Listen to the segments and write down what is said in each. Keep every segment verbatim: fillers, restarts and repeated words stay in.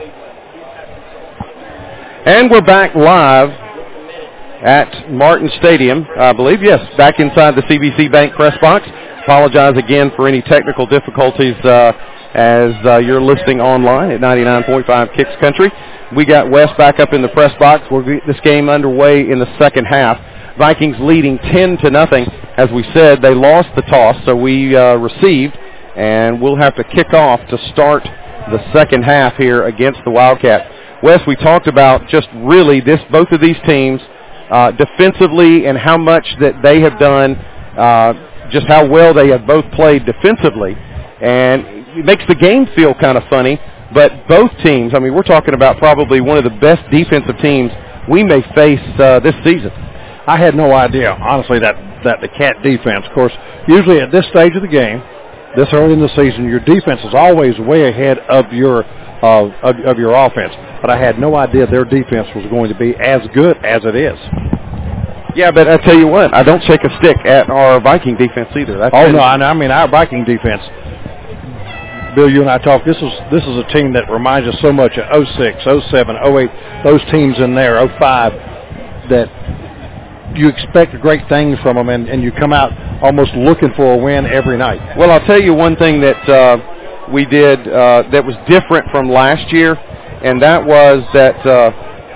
And we're back live at Martin Stadium, I believe. Yes, back inside the C B C Bank press box. Apologize again for any technical difficulties uh, as uh, you're listening online at ninety-nine point five Kicks Country. We got Wes back up in the press box. We'll get this game underway in the second half. Vikings leading ten to nothing. As we said, they lost the toss, so we uh, received, and we'll have to kick off to start the second half here against the Wildcats. Wes, we talked about just really this, both of these teams uh, defensively and how much that they have done, uh, just how well they have both played defensively. And it makes the game feel kind of funny, but both teams, I mean, we're talking about probably one of the best defensive teams we may face uh, this season. I had no idea, honestly, that, that the Cat defense, of course, usually at this stage of the game, this early in the season, your defense is always way ahead of your uh, of, of your offense. But I had no idea their defense was going to be as good as it is. Yeah, but I tell you what, I don't shake a stick at our Viking defense either. That's oh, no, I, I mean, our Viking defense, Bill, you and I talked, this is this is a team that reminds us so much of oh six, oh seven, oh eight, those teams in there, oh five, that you expect great things from them, and, and you come out almost looking for a win every night. Well, I'll tell you one thing that uh, we did uh, that was different from last year, and that was that uh,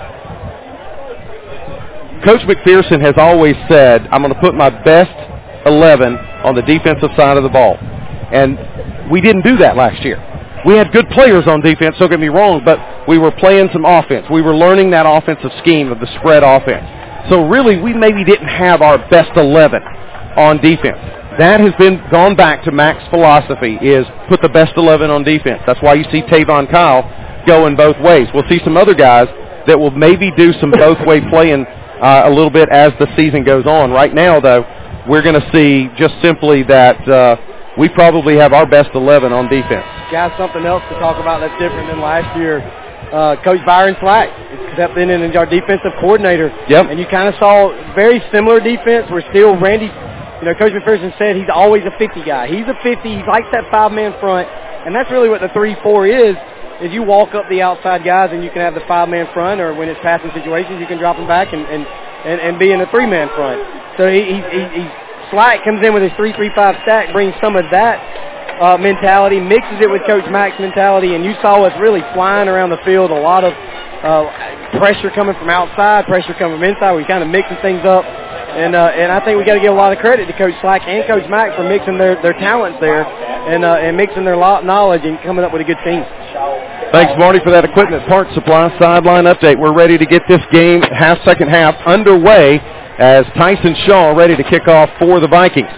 Coach McPherson has always said, I'm going to put my best eleven on the defensive side of the ball. And we didn't do that last year. We had good players on defense, don't get me wrong, but we were playing some offense. We were learning that offensive scheme of the spread offense. So really, we maybe didn't have our best eleven on defense. That has been gone back to Mac's philosophy, is put the best eleven on defense. That's why you see Tavon Kyle going both ways. We'll see some other guys that will maybe do some both-way playing uh, a little bit as the season goes on. Right now, though, we're going to see just simply that uh, we probably have our best eleven on defense. Guys, something else to talk about that's different than last year. Uh, Coach Byron Slack stepped in and our defensive coordinator. Yep. And you kind of saw very similar defense. We're still Randy, you know, Coach McPherson said he's always a fifty guy. He's a fifty. He likes that five-man front. And that's really what the three four is, is you walk up the outside guys and you can have the five-man front, or when it's passing situations, you can drop them back and, and, and, and be in a three-man front. So he, he, he, he Slack comes in with his three three five stack, brings some of that Uh, mentality, mixes it with Coach Mac's mentality, and you saw us really flying around the field. A lot of uh, pressure coming from outside, pressure coming from inside. We kind of mixing things up, and uh, and I think we got to give a lot of credit to Coach Slack and Coach Mac for mixing their, their talents there, and uh, and mixing their knowledge and coming up with a good team. Thanks, Marty, for that equipment parts supply sideline update. We're ready to get this game, half second half, underway as Tyson Shaw ready to kick off for the Vikings.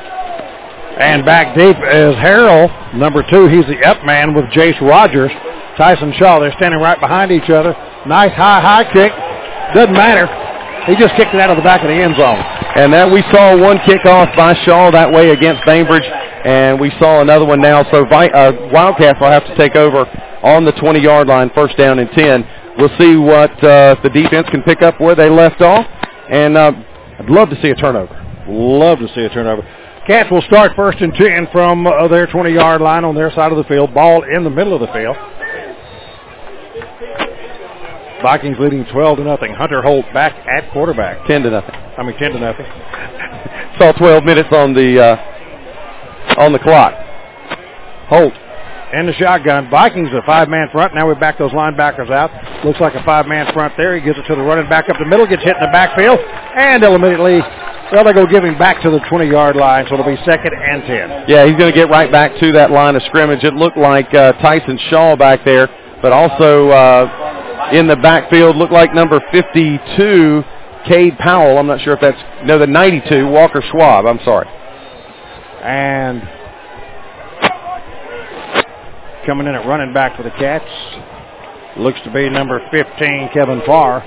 And back deep is Harrell, number two. He's the up man with Jace Rogers. Tyson Shaw, they're standing right behind each other. Nice high, high kick. Doesn't matter. He just kicked it out of the back of the end zone. And that we saw one kickoff by Shaw that way against Bainbridge, and we saw another one now. So uh, Wildcats will have to take over on the twenty-yard line, first down and ten. We'll see what uh, the defense can pick up where they left off, and uh, I'd love to see a turnover. Love to see a turnover. Cats will start first and ten from uh, their twenty-yard line on their side of the field. Ball in the middle of the field. Vikings leading twelve to nothing. Hunter Holt back at quarterback. ten to nothing. I mean ten to nothing. Saw twelve minutes on the uh, on the clock. Holt in the shotgun. Vikings a five-man front. Now we back those linebackers out. Looks like a five-man front there. He gives it to the running back up the middle. Gets hit in the backfield, and they'll immediately. Well, they go give him back to the twenty-yard line, so it'll be second and ten. Yeah, he's going to get right back to that line of scrimmage. It looked like uh, Tyson Shaw back there, but also uh, in the backfield looked like number fifty-two, Cade Powell. I'm not sure if that's, no, the ninety-two, Walker Schwab. I'm sorry. And coming in at running back for the Cats looks to be number fifteen, Kevin Farr.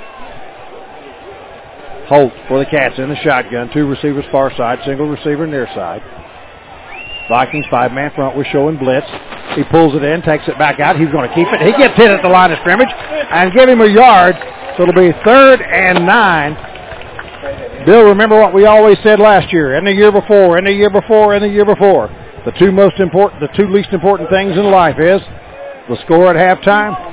Holt for the Cats in the shotgun. Two receivers far side, single receiver near side. Vikings five-man front with showing blitz. He pulls it in, takes it back out. He's going to keep it. He gets hit at the line of scrimmage and give him a yard. So it'll be third and nine. Bill, remember what we always said last year, and the year before, and the year before, and the year before. The two most important, the two least important things in life is the score at halftime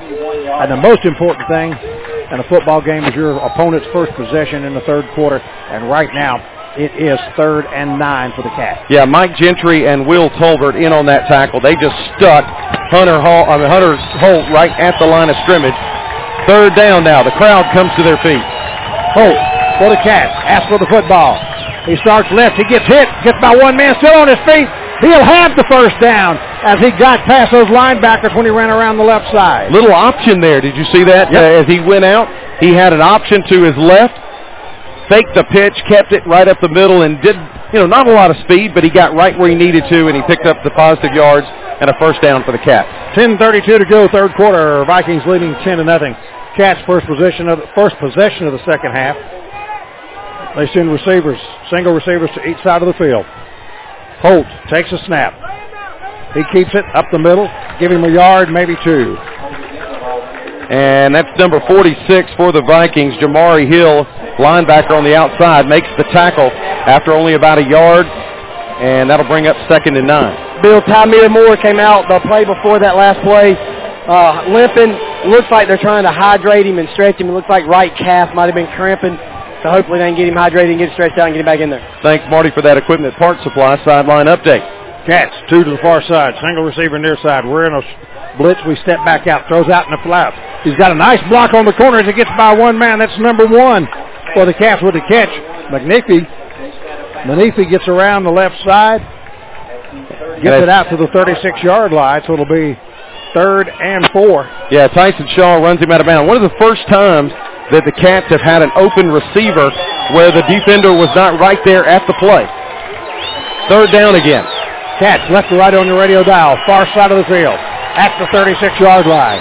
And the most important thing in a football game is your opponent's first possession in the third quarter. And right now, it is third and nine for the Cats. Yeah, Mike Gentry and Will Tolbert in on that tackle. They just stuck Hunter Hall, I mean, Hunter Holt right at the line of scrimmage. Third down now. The crowd comes to their feet. Holt for the Cats. Asks for the football. He starts left. He gets hit. Gets by one man still on his feet. He'll have the first down as he got past those linebackers when he ran around the left side. Little option there. Did you see that? Yep. Uh, as he went out, he had an option to his left, faked the pitch, kept it right up the middle, and did, you know, not a lot of speed, but he got right where he needed to, and he picked up the positive yards and a first down for the Cats. ten thirty-two to go, third quarter. Vikings leading ten to nothing. Cats first possession of the, first possession of the second half. They send receivers, single receivers to each side of the field. Holt takes a snap. He keeps it up the middle. Give him a yard, maybe two. And that's number forty-six for the Vikings. Jamari Hill, linebacker on the outside, makes the tackle after only about a yard, and that'll bring up second and nine. Bill, Tymir Moore came out the play before that last play, uh, limping. Looks like they're trying to hydrate him and stretch him. It looks like right calf might have been cramping. So hopefully they can get him hydrated and get stretched out and get him back in there. Thanks, Marty, for that equipment parts supply sideline update. Cats, two to the far side. Single receiver near side. We're in a blitz. We step back out. Throws out in the flat. He's got a nice block on the corner as he gets by one man. That's number one for the Cats with the catch. McNeefy. McNeefy gets around the left side. Gets it out to the thirty-six-yard line, so it'll be third and four. Yeah, Tyson Shaw runs him out of bounds. One of the first times that the Cats have had an open receiver where the defender was not right there at the play. Third down again. Cats left to right on your radio dial, far side of the field, at the thirty-six-yard line.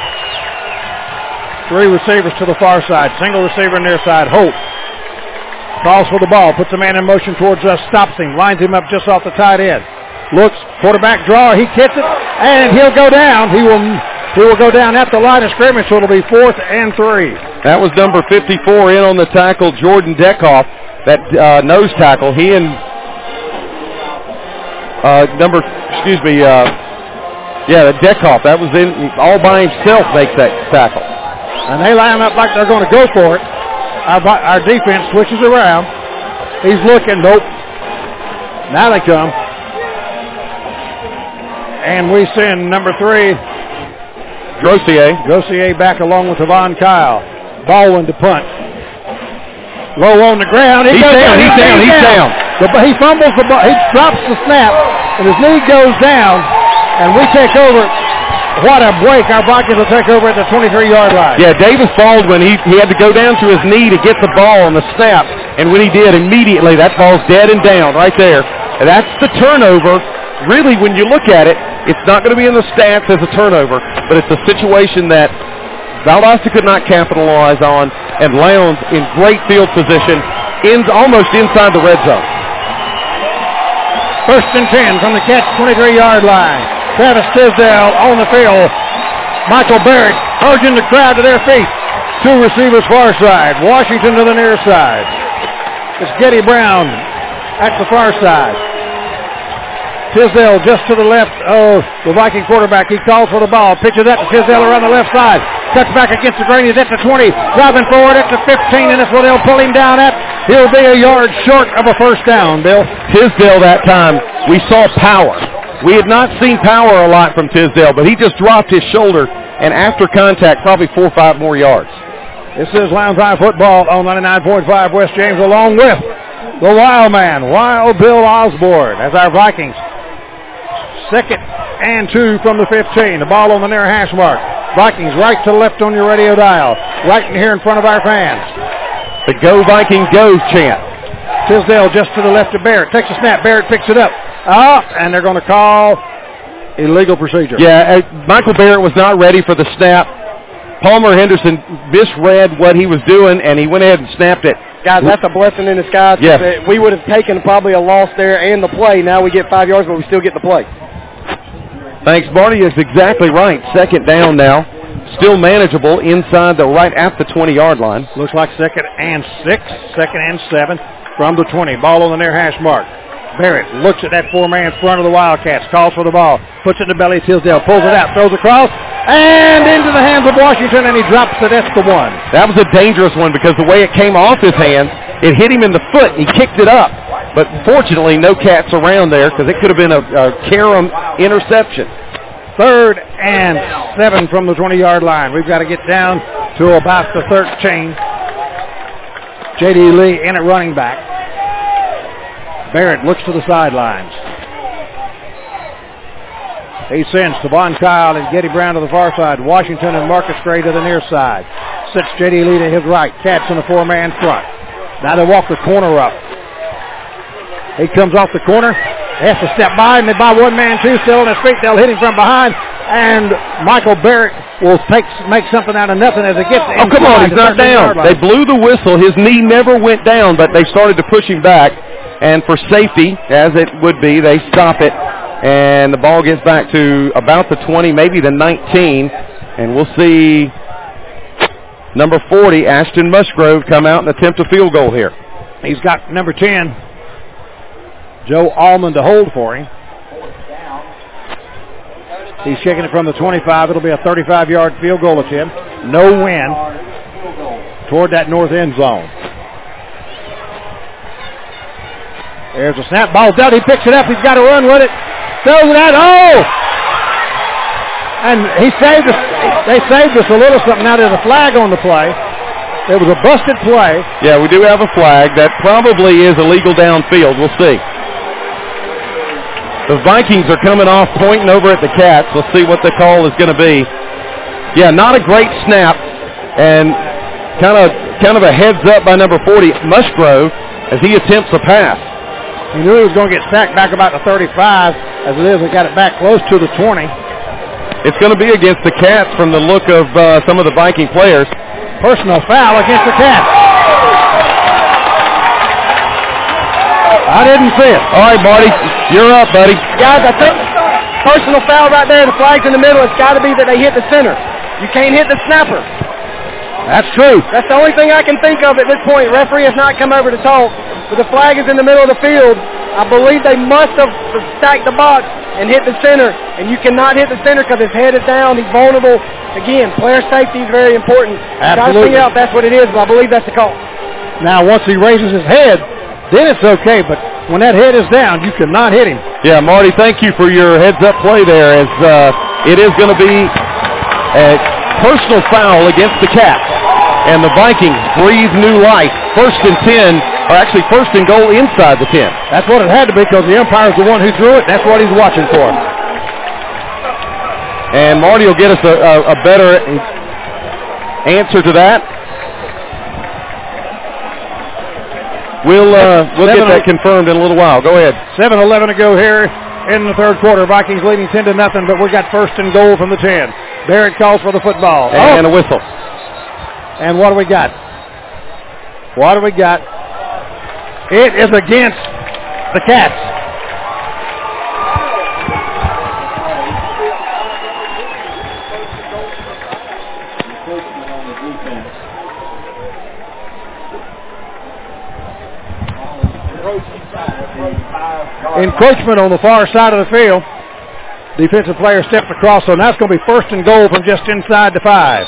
Three receivers to the far side, single receiver near side. Holt calls for the ball, puts a man in motion towards us, stops him, lines him up just off the tight end. Looks, quarterback draw, he gets it, and he'll go down. He will He will go down at the line of scrimmage, so it'll be fourth and three. That was number fifty-four in on the tackle, Jordan Deckoff, that uh, nose tackle. He and uh, number, excuse me, uh, yeah, the Deckoff, that was in, all by himself makes that tackle. And they line up like they're going to go for it. Our, our defense switches around. He's looking, nope. Now they come. And we send number three, Grossier. Grossier back along with Tavon Kyle. Baldwin to punt. Low on the ground. He he's, goes down, down, he's down, he's down, he's down. He fumbles the ball. He drops the snap, and his knee goes down, and we take over. What a break. Our Vikings will take over at the twenty-three-yard line. Yeah, Davis Baldwin, he, he had to go down to his knee to get the ball on the snap, and when he did, immediately that ball's dead and down right there. And that's the turnover. Really, when you look at it, it's not going to be in the stats as a turnover, but it's a situation that Valdosta could not capitalize on, and Lowndes in great field position, ends almost inside the red zone. First and ten from the Cats twenty-three-yard line. Travis Tisdale on the field. Michael Barrett urging the crowd to their feet. Two receivers far side. Washington to the near side. It's Getty Brown at the far side. Tisdale just to the left of the Viking quarterback. He calls for the ball. Pitches that to Tisdale around the left side. Cuts back against the grain. He's at the twenty. Driving forward at the fifteen, and that's where they'll pull him down at. He'll be a yard short of a first down, Bill. Tisdale that time, we saw power. We had not seen power a lot from Tisdale, but he just dropped his shoulder, and after contact, probably four or five more yards. This is Lowndes High football on ninety-nine point five West James, along with the Wild Man, Wild Bill Osborne, as our Vikings. Second and two from the fifteen. The ball on the near hash mark. Vikings right to left on your radio dial. Right in here in front of our fans. The Go Vikings Go chant. Tisdale just to the left of Barrett. Takes a snap. Barrett picks it up. Up, and they're going to call illegal procedure. Yeah, uh, Michael Barrett was not ready for the snap. Palmer Henderson misread what he was doing, and he went ahead and snapped it. Guys, that's a blessing in disguise. Yes. We would have taken probably a loss there and the play. Now we get five yards, but we still get the play. Thanks, Marty. That's exactly right. Second down now. Still manageable inside the right at the twenty-yard line. Looks like second and six, second and seven from the twenty. Ball on the near hash mark. Barrett looks at that four-man front of the Wildcats, calls for the ball, puts it in the belly of Tisdale, pulls it out, throws across, and into the hands of Washington, and he drops it. That's the one. That was a dangerous one because the way it came off his hands, it hit him in the foot. He kicked it up. But fortunately, no cats around there because it could have been a, a carom interception. Third and seven from the twenty-yard line. We've got to get down to about the thirteen. J D. Lee in at running back. Barrett looks to the sidelines. He sends Tavon Kyle and Getty Brown to the far side. Washington and Marcus Gray to the near side. Sits J D. Lee to his right. Cats in a four-man front. Now they walk the corner up. He comes off the corner. They have to step by, and they buy one man, two, still on his feet. They'll hit him from behind, and Michael Barrett will take make something out of nothing as it gets. Oh, come on, he's not down. They blew the whistle. His knee never went down, but they started to push him back, and for safety, as it would be, they stop it, and the ball gets back to about the twenty, maybe the nineteen, and we'll see number forty, Ashton Musgrove, come out and attempt a field goal here. He's got number ten. Joe Allman to hold for him. He's kicking it from the twenty-five. It'll be a thirty-five-yard field goal attempt. No win toward that north end zone. There's a snap. Ball's out. He picks it up. He's got to run with it. Throws it out. Oh! And he saved us. They saved us a little something. Now there's a flag on the play. It was a busted play. Yeah, we do have a flag. That probably is illegal downfield. We'll see. The Vikings are coming off, pointing over at the Cats. Let's see what the call is going to be. Yeah, not a great snap, and kind of kind of a heads up by number forty, Musgrove, as he attempts a pass. He knew he was going to get sacked back about the thirty-five. As it is, they got it back close to the twenty. It's going to be against the Cats from the look of uh, some of the Viking players. Personal foul against the Cats. I didn't see it. All right, Marty, you're up, buddy. Guys, I think personal foul right there. The flag's in the middle. It's got to be that they hit the center. You can't hit the snapper. That's true. That's the only thing I can think of at this point. Referee has not come over to talk, but the flag is in the middle of the field. I believe they must have stacked the box and hit the center, and you cannot hit the center because his head is down. He's vulnerable. Again, player safety is very important. Absolutely. Got to figure out if that's what it is, but I believe that's the call. Now, once he raises his head, then it's okay, but when that head is down, you cannot hit him. Yeah, Marty, thank you for your heads-up play there, as uh, it is going to be a personal foul against the Cats. And the Vikings breathe new life. First and ten, or actually first and goal inside the ten. That's what it had to be because the umpire's the one who threw it. That's what he's watching for. And Marty will get us a, a, a better answer to that. We'll uh, we'll get that confirmed in a little while. Go ahead. seven eleven to go here in the third quarter. Vikings leading ten to nothing, but we got first and goal from the ten. Barrett calls for the football. And oh. a whistle. And what do we got? What do we got? It is against the Cats. Encroachment on the far side of the field. Defensive player stepped across, so now it's going to be first and goal from just inside the five.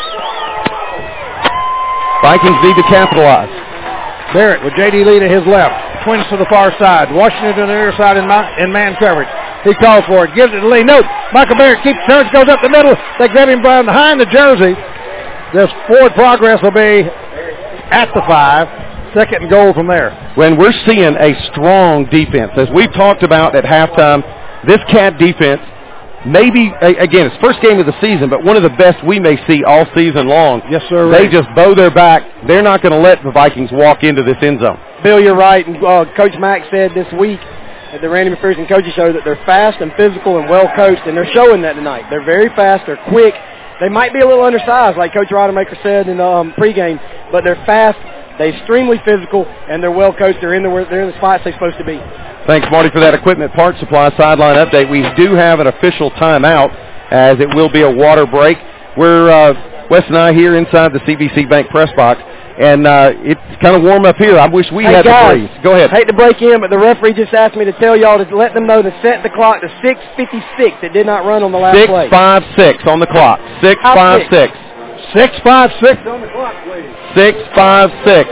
Vikings need to capitalize. Barrett with J D. Lee to his left. Twins to the far side. Washington to the near side in, man, in man coverage. He calls for it. Gives it to Lee. Nope. Michael Barrett keeps turns, goes up the middle. They grab him behind the jersey. This forward progress will be at the five. Second and goal from there. When we're seeing a strong defense, as we've talked about at halftime, this Cat defense, maybe, again, it's first game of the season, but one of the best we may see all season long. Yes, sir. They just bow their back. They're not going to let the Vikings walk into this end zone. Bill, you're right. And, uh, Coach Mack said this week at the Randy McPherson Coaches Show that they're fast and physical and well-coached, and they're showing that tonight. They're very fast. They're quick. They might be a little undersized, like Coach Rodemaker said in the um, pregame, but they're fast. They're extremely physical, and they're well-coached. They're in the, they're in the spots they're supposed to be. Thanks, Marty, for that equipment parts supply sideline update. We do have an official timeout, as it will be a water break. We're, uh, Wes and I, here inside the C B C Bank press box. and uh, it's kind of warm up here. I wish we hey had guys, the breeze. Go ahead. I hate to break in, but the referee just asked me to tell y'all to let them know to set the clock to six fifty-six. It did not run on the last six, play. six five six on the clock. six five six. six five six on the clock, please. six five six.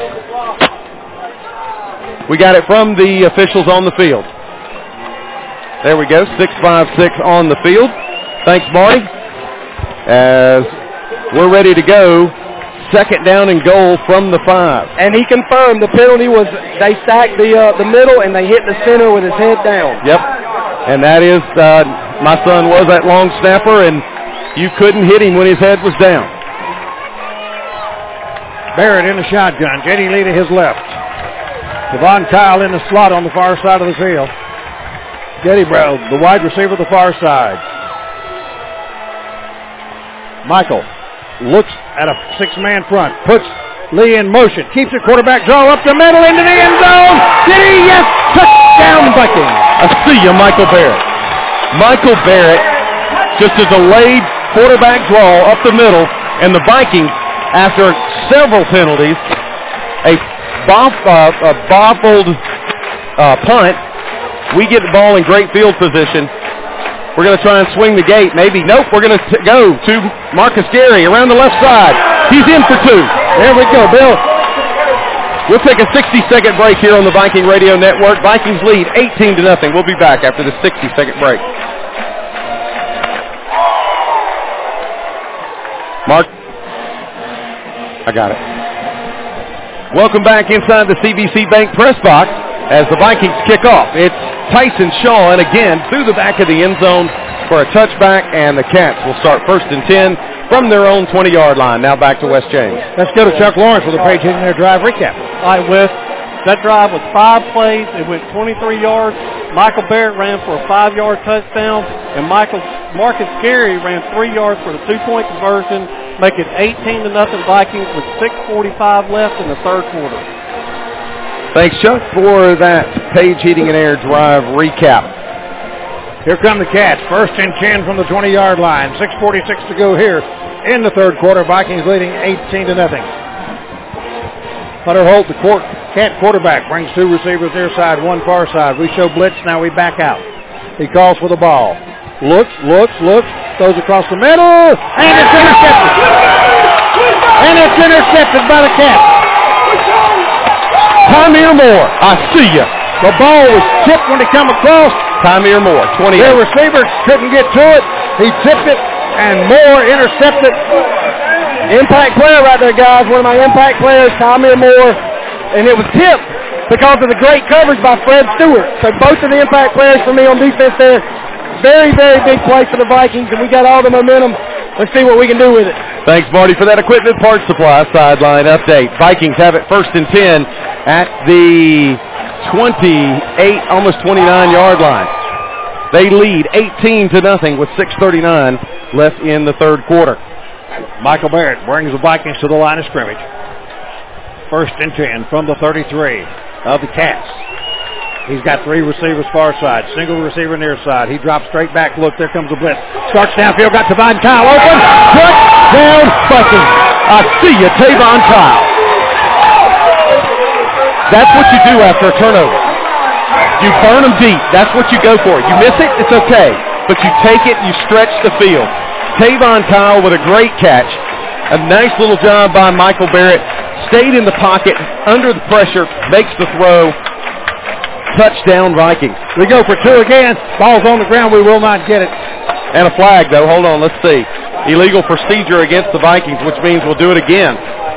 We got it from the officials on the field. There we go, six five six on the field. Thanks, Marty. As we're ready to go, second down and goal from the five. And he confirmed the penalty was they sacked the uh, the middle and they hit the center with his head down. Yep, and that is, uh, my son was that long snapper, and you couldn't hit him when his head was down. Barrett in the shotgun. J D Lee to his left. Devon Kyle in the slot on the far side of the field. Getty Brown, the wide receiver, the far side. Michael looks at a six-man front, puts Lee in motion, keeps the quarterback draw up the middle into the end zone. Did he? Yes! Touchdown, Vikings. I see you, Michael Barrett. Michael Barrett, just a delayed quarterback draw up the middle, and the Vikings, after several penalties, a bob, uh, a bobbled uh, punt, we get the ball in great field position. We're going to try and swing the gate. Maybe. Nope. We're going to t- go to Marcus Gary around the left side. He's in for two. There we go, Bill. We'll take a sixty-second break here on the Viking Radio Network. Vikings lead eighteen to nothing. We'll be back after the sixty-second break. Mark. I got it. Welcome back inside the C B C Bank press box as the Vikings kick off. It's Tyson Shaw, and again, through the back of the end zone for a touchback, and the Cats will start first and ten from their own twenty-yard line. Now back to Wes James. Let's go to Chuck Lawrence with a page hitting their drive recap. All right, Wes, that drive was five plays. It went twenty-three yards. Michael Barrett ran for a five-yard touchdown, and Michael Marcus Gary ran three yards for the two-point conversion, making eighteen to nothing Vikings with six forty-five left in the third quarter. Thanks, Chuck, for that Page Heating and Air drive recap. Here come the Cats, first and ten from the twenty-yard line. six forty-six to go here in the third quarter. Vikings leading eighteen to nothing. Hunter Holt, the court, Cat quarterback, brings two receivers near side, one far side. We show blitz, now we back out. He calls for the ball. Looks, looks, looks, throws across the middle, and it's intercepted. And it's intercepted by the Cats. Tamir Moore, I see you. The ball was tipped when he come across. Tamir Moore, twenty-eight. Their receiver couldn't get to it. He tipped it, and Moore intercepted. Impact player right there, guys. One of my impact players, Tamir Moore. And it was tipped because of the great coverage by Fred Stewart. So both of the impact players for me on defense there. Very, very big play for the Vikings, and we got all the momentum. Let's see what we can do with it. Thanks, Marty, for that equipment parts supply sideline update. Vikings have it first and ten at the twenty-eight, almost twenty-nine-yard line. They lead eighteen to nothing with six thirty-nine left in the third quarter. Michael Barrett brings the Vikings to the line of scrimmage. First and ten from the thirty-three of the Cats. He's got three receivers far side, single receiver near side. He drops straight back. Look, there comes a blitz. Starts downfield, got Tavon Kyle open. Touchdown, Vikings. I see you, Tavon Kyle. That's what you do after a turnover. You burn them deep. That's what you go for. You miss it, it's okay. But you take it, you stretch the field. Tavon Kyle with a great catch. A nice little job by Michael Barrett. Stayed in the pocket, under the pressure, makes the throw. Touchdown, Vikings. We go for two again. Ball's on the ground. We will not get it. And a flag, though. Hold on. Let's see. Illegal procedure against the Vikings, which means we'll do it again.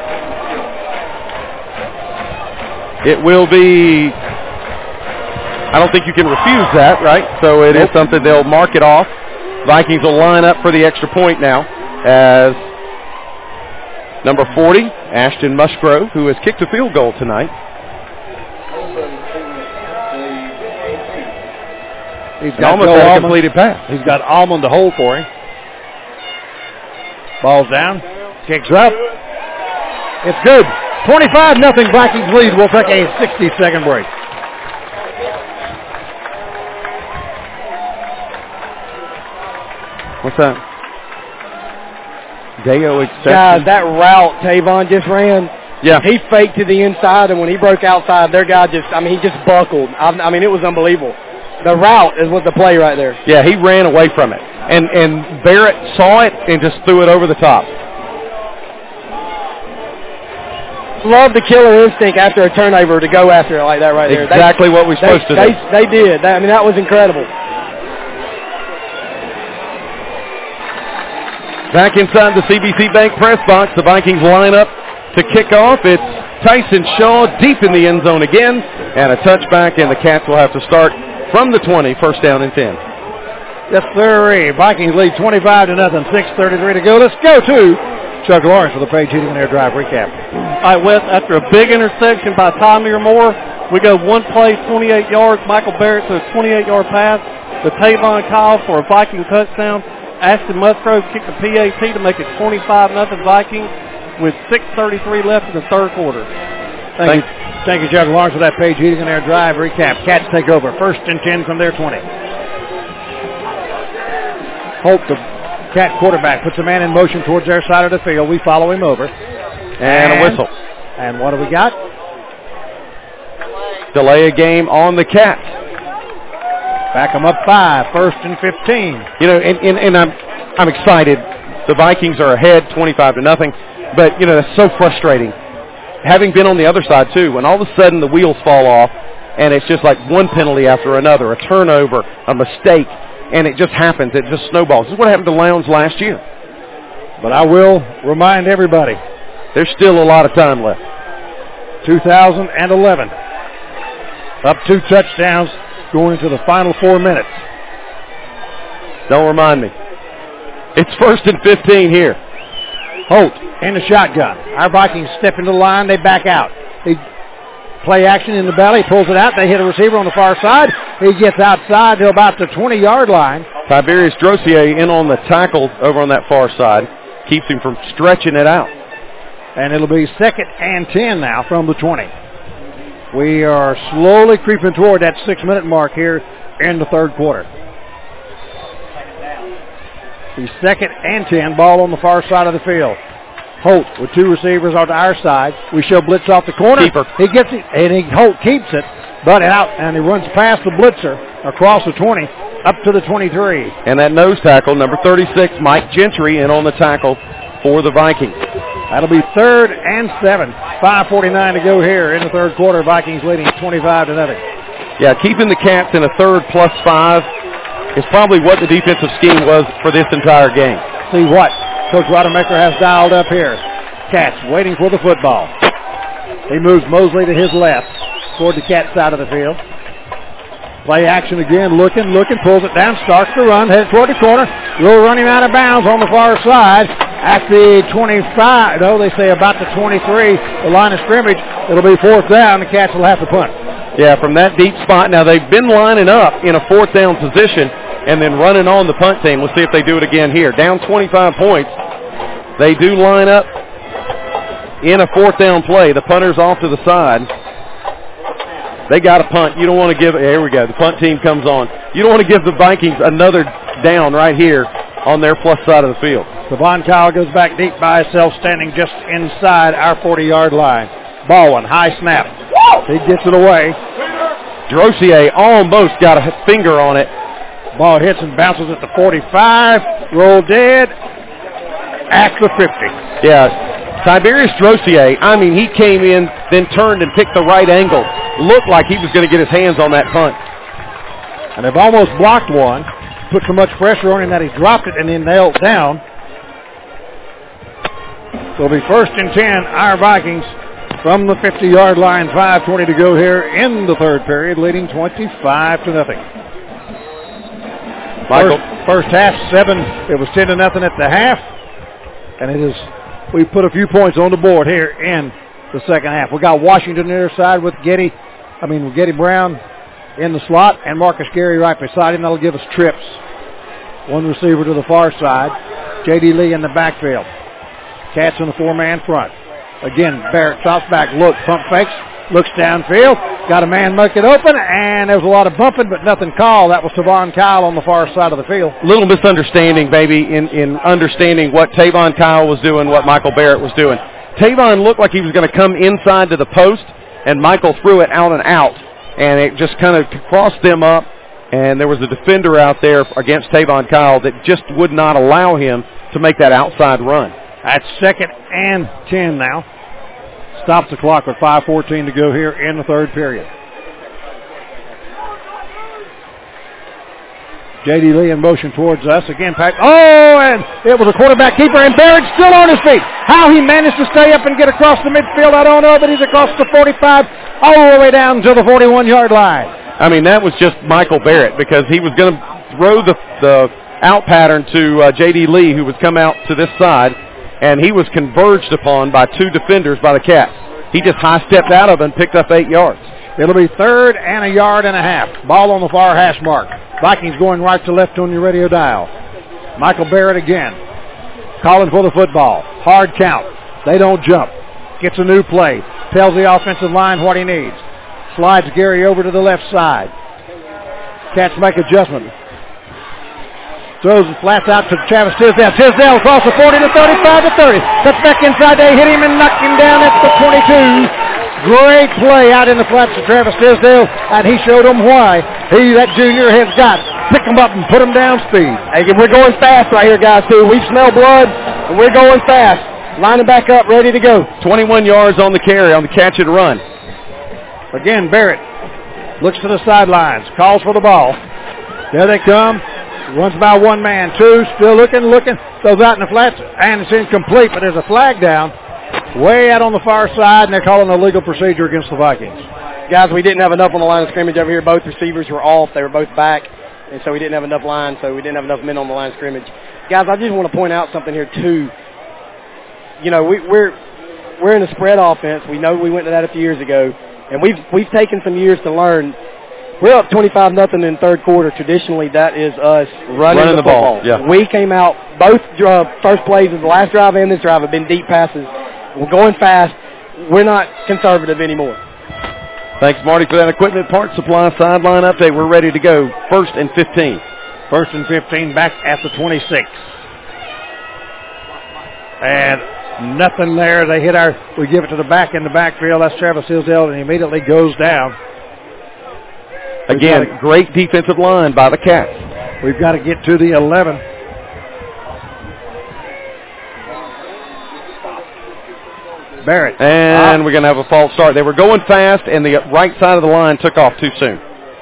It will be... I don't think you can refuse that, right? So it is something they'll mark it off. Vikings will line up for the extra point now as number forty, Ashton Musgrove, who has kicked a field goal tonight. He's got almost had a completed pass. He's got Almond to hold for him. Ball's down. Kicks up. It's good. twenty-five nothing Vikings lead. We'll take a sixty-second break. What's that? Deo exception. Guys, that route Tavon just ran, Yeah. He faked to the inside, and when he broke outside, their guy just, I mean, he just buckled. I, I mean, it was unbelievable. The route is what the play right there. Yeah, he ran away from it. And, and Barrett saw it and just threw it over the top. Love the killer instinct after a turnover to go after it like that right there. Exactly they, what we're supposed they, to do. They, they did. That, I mean, that was incredible. Back inside the C B C Bank press box, the Vikings line up to kick off. It's Tyson Shaw deep in the end zone again, and a touchback, and the Cats will have to start from the twenty, first down and ten. Yes, sir. Vikings lead twenty-five to nothing, six thirty-three to go. Let's go to Chuck Lawrence for the Page Heating and Air Drive recap. All right, Wes, after a big interception by Tommy Moore, we go one play, twenty-eight yards. Michael Barrett to a twenty-eight-yard pass to Tavon Kyle for a Viking touchdown. Ashton Musgrove kicked the P A T to make it twenty-five nothing Vikings with six thirty-three left in the third quarter. Thank, Thank you. Thank you, Chuck Lawrence, for that Page Heating and Air Drive recap. Cats take over. First and ten from their twenty. Holt, the Cat quarterback, puts a man in motion towards their side of the field. We follow him over. And, and a whistle. And what do we got? Delay a game on the Cats. Back them up five, first and fifteen. You know, and, and, and I'm I'm excited. The Vikings are ahead twenty-five to nothing. But, you know, that's so frustrating. Having been on the other side, too, when all of a sudden the wheels fall off and it's just like one penalty after another, a turnover, a mistake, and it just happens. It just snowballs. This is what happened to Lowndes last year. But I will remind everybody, there's still a lot of time left. two thousand eleven. Up two touchdowns going into the final four minutes. Don't remind me. It's first and fifteen here. Holt in the shotgun. Our Vikings step into the line. They back out. They play action in the belly. Pulls it out. They hit a receiver on the far side. He gets outside to about the twenty-yard line. Tiberius Drossier in on the tackle over on that far side. Keeps him from stretching it out. And it'll be second and ten now from the twenty. We are slowly creeping toward that six-minute mark here in the third quarter. The second and ten, ball on the far side of the field. Holt with two receivers on our side. We show blitz off the corner. Keeper. He gets it, and he, Holt keeps it, but out, and he runs past the blitzer across the twenty, up to the twenty-three. And that nose tackle, number thirty-six, Mike Gentry, in on the tackle for the Vikings. That'll be third and seven. five forty-nine to go here in the third quarter. Vikings leading twenty-five to nothing. Yeah, keeping the Cats in a third plus five is probably what the defensive scheme was for this entire game. See what Coach Rodemaker has dialed up here. Cats waiting for the football. He moves Mosley to his left toward the Cat side of the field. Play action again, looking, looking, pulls it down, starts to run, heads toward the corner. Will run him out of bounds on the far side at the twenty-five. No, they say about the twenty-three, the line of scrimmage. It'll be fourth down. The Cats will have to punt. Yeah, from that deep spot. Now, they've been lining up in a fourth down position and then running on the punt team. We'll see if they do it again here. Down twenty-five points. They do line up in a fourth down play. The punter's off to the side. They got a punt. You don't want to give – here we go. The punt team comes on. You don't want to give the Vikings another down right here on their plus side of the field. Devon Kyle goes back deep by himself, standing just inside our forty-yard line. Baldwin, high snap. He gets it away. Drossier almost got a finger on it. Ball hits and bounces at the forty-five. Roll dead at the fifty. Yeah. Tiberius Drossier, I mean, he came in, then turned and picked the right angle. Looked like he was going to get his hands on that punt. And they've almost blocked one. Put so much pressure on him that he dropped it and then knelt down. So it'll be first and ten, our Vikings from the fifty-yard line. five twenty to go here in the third period, leading twenty-five to nothing. Michael. First, first half, seven. It was ten to nothing at the half. And it is, we put a few points on the board here in the second half. We got Washington on the other side with Getty, I mean with Getty Brown in the slot and Marcus Gary right beside him. That'll give us trips. One receiver to the far side. J D Lee in the backfield. Cats in the four-man front. Again, Barrett drops back, looks, pump fakes, looks downfield, got a man make it open, and there was a lot of bumping, but nothing called. That was Tavon Kyle on the far side of the field. A little misunderstanding, maybe, in, in understanding what Tavon Kyle was doing, what Michael Barrett was doing. Tavon looked like he was going to come inside to the post, and Michael threw it out and out, and it just kind of crossed them up, and there was a defender out there against Tavon Kyle that just would not allow him to make that outside run. That's second and ten now. Stops the clock with five fourteen to go here in the third period. J D. Lee in motion towards us. Again, Pack. Oh, and it was a quarterback keeper, and Barrett still on his feet. How he managed to stay up and get across the midfield, I don't know, but he's across the forty-five all the way down to the forty-one-yard line. I mean, that was just Michael Barrett because he was going to throw the, the out pattern to uh, J D. Lee, who would come out to this side, and he was converged upon by two defenders by the Cats. He just high-stepped out of it and picked up eight yards. It'll be third and a yard and a half. Ball on the far hash mark. Vikings going right to left on your radio dial. Michael Barrett again. Calling for the football. Hard count. They don't jump. Gets a new play. Tells the offensive line what he needs. Slides Gary over to the left side. Cats make adjustment. Throws the flats out to Travis Tisdale. Tisdale across the forty to thirty-five to thirty. Cuts back inside. They hit him and knock him down at the twenty-two. Great play out in the flats to Travis Tisdale, and he showed them why he, that junior, has got. Pick them up and put them down speed. Hey, we're going fast right here, guys, too. We smell blood, and we're going fast. Lining back up, ready to go. twenty-one yards on the carry, on the catch and run. Again, Barrett looks to the sidelines, calls for the ball. There they come. Runs by one man, two, still looking, looking. Throws out in the flats, and it's incomplete, but there's a flag down way out on the far side, and they're calling a legal procedure against the Vikings. Guys, we didn't have enough on the line of scrimmage over here. Both receivers were off. They were both back, and so we didn't have enough line, so we didn't have enough men on the line of scrimmage. Guys, I just want to point out something here, too. You know, we, we're we're in a spread offense. We know we went to that a few years ago, and we've we've taken some years to learn. We're up twenty-five nothing in the third quarter. Traditionally, that is us running, running the, the football. ball. Yeah. We came out, both uh, first plays of the last drive and this drive have been deep passes. We're going fast. We're not conservative anymore. Thanks, Marty, for that equipment parts supply sideline update. We're ready to go. First and fifteen. First and fifteen back at the twenty-six. And nothing there. They hit our, we give it to the back in the backfield. That's Travis Tisdale, and he immediately goes down. Again, to, great defensive line by the Cats. We've got to get to the eleven. Barrett. And ah. we're going to have a false start. They were going fast, and the right side of the line took off too soon.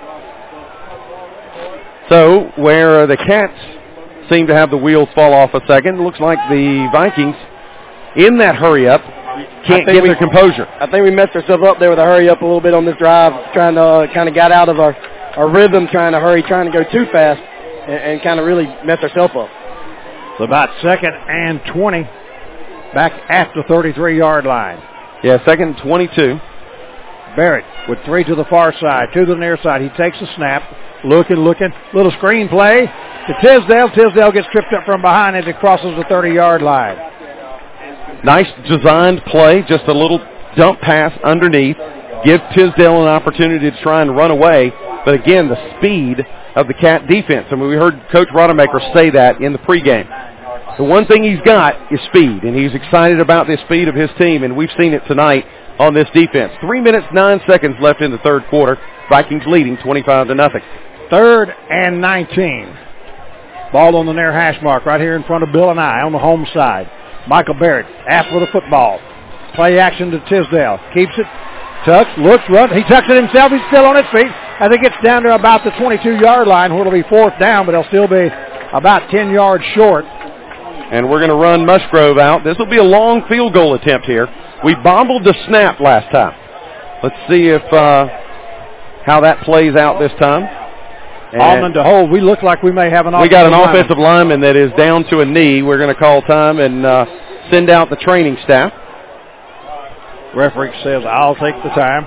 So, where the Cats seem to have the wheels fall off a second, it looks like the Vikings, in that hurry-up, can't get we, their composure. I think we messed ourselves up there with a hurry-up a little bit on this drive, trying to uh, kind of got out of our, our rhythm, trying to hurry, trying to go too fast, and, and kind of really messed ourselves up. So about second and twenty. Back at the thirty-three-yard line. Yeah, second and twenty-two. Barrett with three to the far side, two to the near side. He takes the snap, looking, looking. Little screen play to Tisdale. Tisdale gets tripped up from behind as it crosses the thirty-yard line. Nice designed play, just a little dump pass underneath. Give Tisdale an opportunity to try and run away. But again, the speed of the Cat defense. I mean, we heard Coach Rodemaker say that in the pregame. The one thing he's got is speed, and he's excited about the speed of his team, and we've seen it tonight on this defense. Three minutes, nine seconds left in the third quarter. Vikings leading twenty-five to nothing. Third and nineteen. Ball on the near hash mark right here in front of Bill and I on the home side. Michael Barrett asks for the football. Play action to Tisdale. Keeps it. Tucks, looks, runs. He tucks it himself. He's still on his feet. As it gets down to about the twenty-two-yard line, where it'll be fourth down, but it'll still be about ten yards short. And we're going to run Musgrove out. This will be a long field goal attempt here. We bobbled the snap last time. Let's see if uh, how that plays out this time. Allman to hold. We look like we may have an offensive We got an lineman. offensive lineman that is down to a knee. We're going to call time and uh, send out the training staff. Referee says, I'll take the time.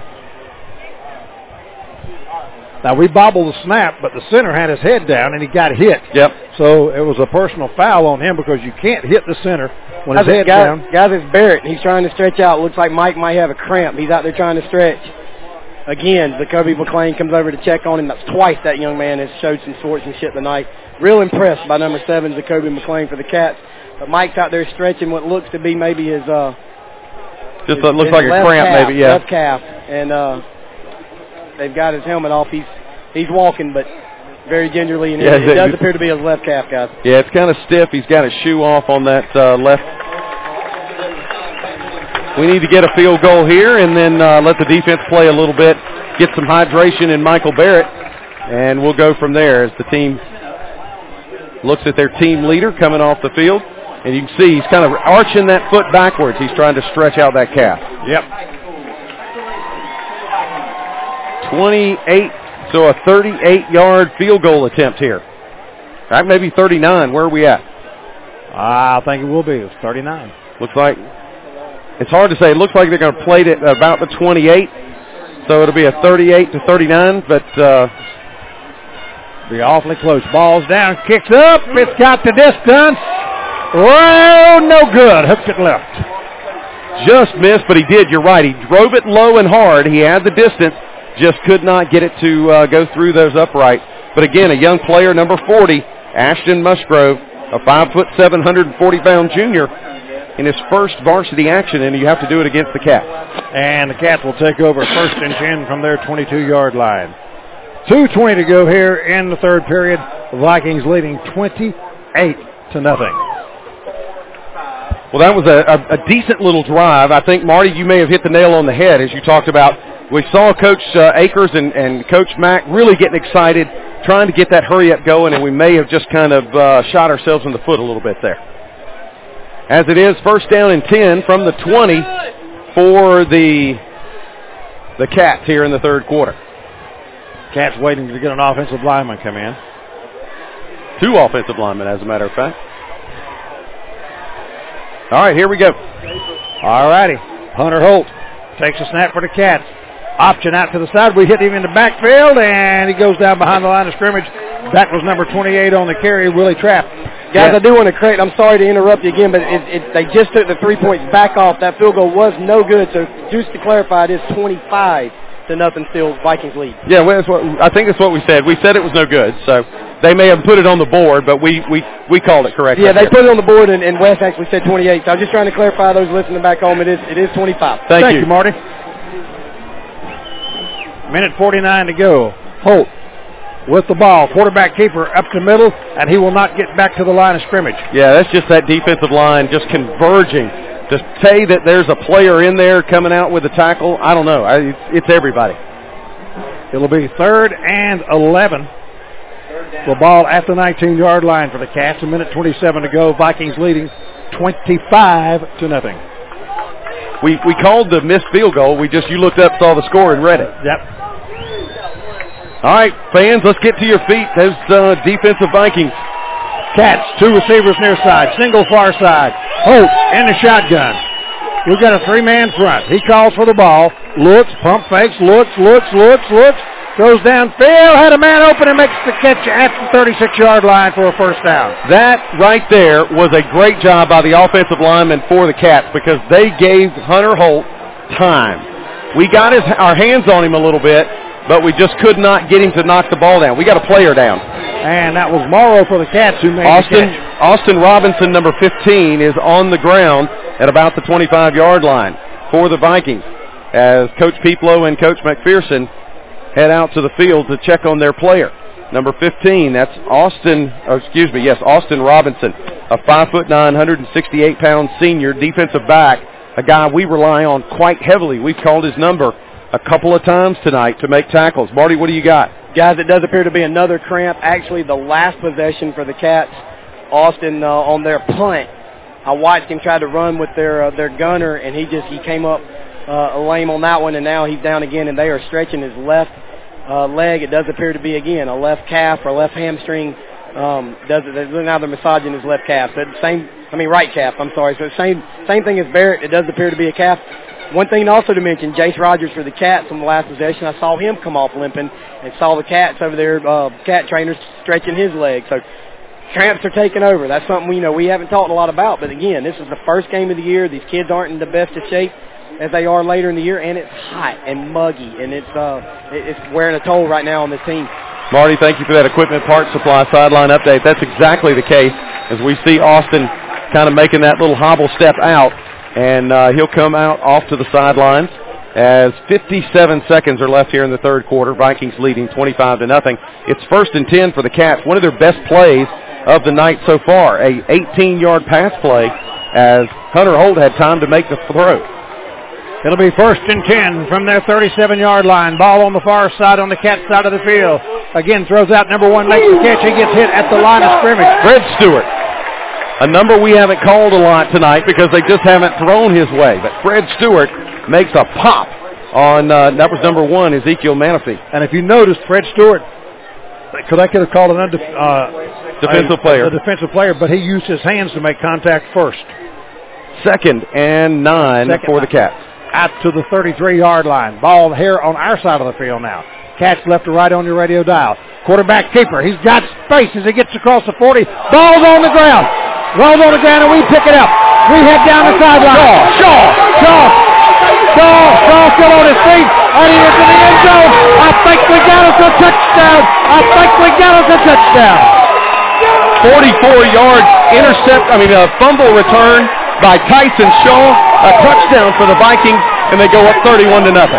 Now, we bobbled the snap, but the center had his head down, and he got hit. Yep. So it was a personal foul on him because you can't hit the center when his head's guys, down. Guys, it's Barrett. He's trying to stretch out. Looks like Mike might have a cramp. He's out there trying to stretch. Again, Jacoby McClain comes over to check on him. That's twice that young man has showed some sorts and shit tonight. Real impressed by number seven, Jacoby McClain for the Cats. But Mike's out there stretching what looks to be maybe his uh, Just it looks like a cramp, calf, maybe, yeah. Left calf. And uh, they've got his helmet off. He's he's walking, but very gingerly, and yeah, it, it does appear to be his left calf, guys. Yeah, it's kind of stiff. He's got his shoe off on that uh, left. We need to get a field goal here and then uh, let the defense play a little bit, get some hydration in Michael Barrett, and we'll go from there as the team looks at their team leader coming off the field. And you can see he's kind of arching that foot backwards. He's trying to stretch out that calf. Yep. twenty-eight, so a thirty-eight-yard field goal attempt here. Right, maybe thirty-nine. Where are we at? I think it will be. It's thirty-nine. Looks like, it's hard to say. It looks like they're going to play it at about the twenty-eight. So it'll be a thirty-eight to thirty-nine, but uh, be awfully close. Ball's down, kicks up. It's got the distance. Oh, no good. Hooked it left. Just missed, but he did. You're right. He drove it low and hard. He had the distance, just could not get it to uh, go through those uprights. But again, a young player, number forty, Ashton Musgrove, a five foot seven, one hundred forty pound junior, in his first varsity action, and you have to do it against the Cats. And the Cats will take over first and ten from their twenty-two-yard line. two twenty to go here in the third period. The Vikings leading twenty-eight to nothing. Well, that was a, a, a decent little drive. I think, Marty, you may have hit the nail on the head as you talked about. We saw Coach uh, Akers and, and Coach Mack really getting excited, trying to get that hurry-up going, and we may have just kind of uh, shot ourselves in the foot a little bit there. As it is, first down and ten from the twenty for the the Cats here in the third quarter. Cats waiting to get an offensive lineman come in. Two offensive linemen, as a matter of fact. All right, here we go. All righty. Hunter Holt takes a snap for the Cats. Option out to the side. We hit him in the backfield, and he goes down behind the line of scrimmage. That was number twenty-eight on the carry, Willie Trapp. Guys, yeah. I do want to correct. I'm sorry to interrupt you again, but it, it, they just took the three points back off. That field goal was no good. So just to clarify, it is twenty-five to nothing still Vikings lead. Yeah, well, that's what, I think that's what we said. We said it was no good. So they may have put it on the board, but we, we, we called it correctly. Yeah, they put it on the board, and, and Wes actually said twenty-eight. So I'm just trying to clarify those listening back home. It is it is twenty-five. Thank, Thank you. you, Marty. Minute forty-nine to go. Holt with the ball. Quarterback keeper up the middle, and he will not get back to the line of scrimmage. Yeah, that's just that defensive line just converging. To say that there's a player in there coming out with a tackle, I don't know. I, it's, it's everybody. It'll be third and eleven. The ball at the nineteen-yard line for the Cats. A minute twenty-seven to go. Vikings leading twenty-five to nothing. We we called the missed field goal. We just, you looked up, saw the score, and read it. Yep. All right, fans, let's get to your feet. Those uh, defensive Vikings. Cats, two receivers near side, single far side. Holt in the shotgun. We've got a three-man front. He calls for the ball, looks, pump fakes, looks, looks, looks, looks, goes downfield, had a man open and makes the catch at the thirty-six-yard line for a first down. That right there was a great job by the offensive lineman for the Cats because they gave Hunter Holt time. We got his, our hands on him a little bit, but we just could not get him to knock the ball down. We got a player down. And that was Morrow for the Cats who made Austin, the catch. Austin Robinson, number fifteen, is on the ground at about the twenty-five-yard line for the Vikings as Coach Peplow and Coach McPherson head out to the field to check on their player. Number fifteen, that's Austin, oh, excuse me, yes, Austin Robinson, a five foot nine, one hundred sixty-eight pound senior defensive back, a guy we rely on quite heavily. We've called his number a couple of times tonight to make tackles. Marty, what do you got? Guys, it does appear to be another cramp. Actually, the last possession for the Cats, Austin uh, on their punt, I watched him try to run with their uh, their gunner, and he just he came up uh, lame on that one, and now he's down again, and they are stretching his left uh, leg. It does appear to be, again, a left calf or left hamstring. Um, does it, now they're massaging his left calf. So same, I mean right calf, I'm sorry. So same same thing as Barrett. It does appear to be a calf. One thing also to mention, Jace Rogers for the Cats on the last possession, I saw him come off limping and saw the Cats over there, uh, Cat trainers stretching his leg. So cramps are taking over. That's something we you know we haven't talked a lot about. But again, this is the first game of the year. These kids aren't in the best of shape as they are later in the year, and it's hot and muggy, and it's uh, it's wearing a toll right now on this team. Marty, thank you for that equipment parts supply sideline update. That's exactly the case as we see Austin kind of making that little hobble step out. and uh, he'll come out off to the sidelines as fifty-seven seconds are left here in the third quarter. Vikings leading twenty-five to nothing. It's first and ten for the Cats. One of their best plays of the night so far, a eighteen-yard pass play as Hunter Holt had time to make the throw. It'll be first and ten from their thirty-seven-yard line. Ball on the far side on the Cat side of the field. Again, throws out number one, makes the catch. He gets hit at the line of scrimmage. Fred Stewart, a number we haven't called a lot tonight because they just haven't thrown his way. But Fred Stewart makes a pop on, uh, that was number one, Ezekiel Manafee. And if you noticed, Fred Stewart, because I could have called an undef- uh, defensive a, player. a defensive player, but he used his hands to make contact first. Second and nine Second for the Cats. Out to the thirty-three-yard line. Ball here on our side of the field now. Cats left to right on your radio dial. Quarterback keeper. He's got space as he gets across the forty. Ball's on the ground. Rolls on the ground, and we pick it up. We head down the sideline. Shaw. Shaw. Shaw. Shaw still on his feet. And he is in the end zone. I think we got us a touchdown. I think we got us a touchdown. forty-four yards intercept, I mean a fumble return by Tyson Shaw. A touchdown for the Vikings, and they go up thirty-one to nothing.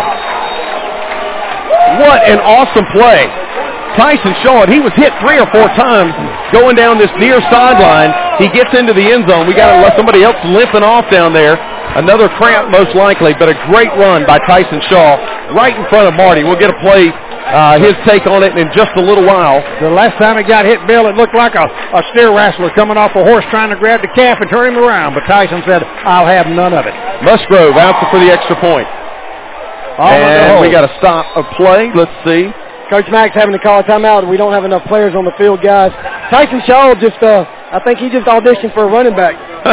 What an awesome play. Tyson Shaw, he was hit three or four times going down this near sideline. He gets into the end zone. We got to let somebody else limping off down there. Another cramp most likely, but a great run by Tyson Shaw right in front of Marty. We'll get a play, uh, his take on it in just a little while. The last time he got hit, Bill, it looked like a, a steer wrestler coming off a horse trying to grab the calf and turn him around, but Tyson said, I'll have none of it. Musgrove out for the extra point. All and we got to stop a play. Let's see. Coach Mack's having to call a timeout. We don't have enough players on the field, guys. Tyson Shaw just, uh, I think he just auditioned for a running back.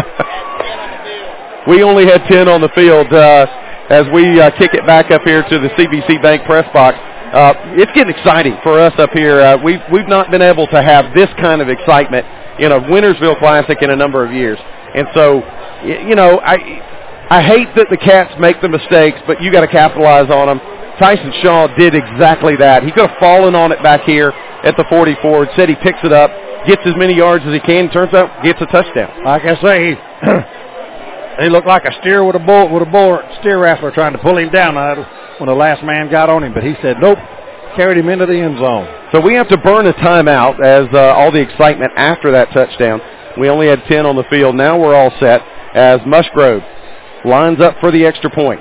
We only had ten on the field uh, as we uh, kick it back up here to the C B C Bank press box. Uh, it's getting exciting for us up here. Uh, we've, we've not been able to have this kind of excitement in a Wintersville Classic in a number of years. And so, you know, I I hate that the Cats make the mistakes, but you got to capitalize on them. Tyson Shaw did exactly that. He could have fallen on it back here at the forty-four. Instead, he picks it up, gets as many yards as he can, turns out gets a touchdown. Like I say, he, he looked like a steer with a bull with a bull steer wrestler trying to pull him down when the last man got on him. But he said, nope, carried him into the end zone. So we have to burn a timeout as uh, all the excitement after that touchdown. We only had ten on the field. Now we're all set as Musgrove lines up for the extra point.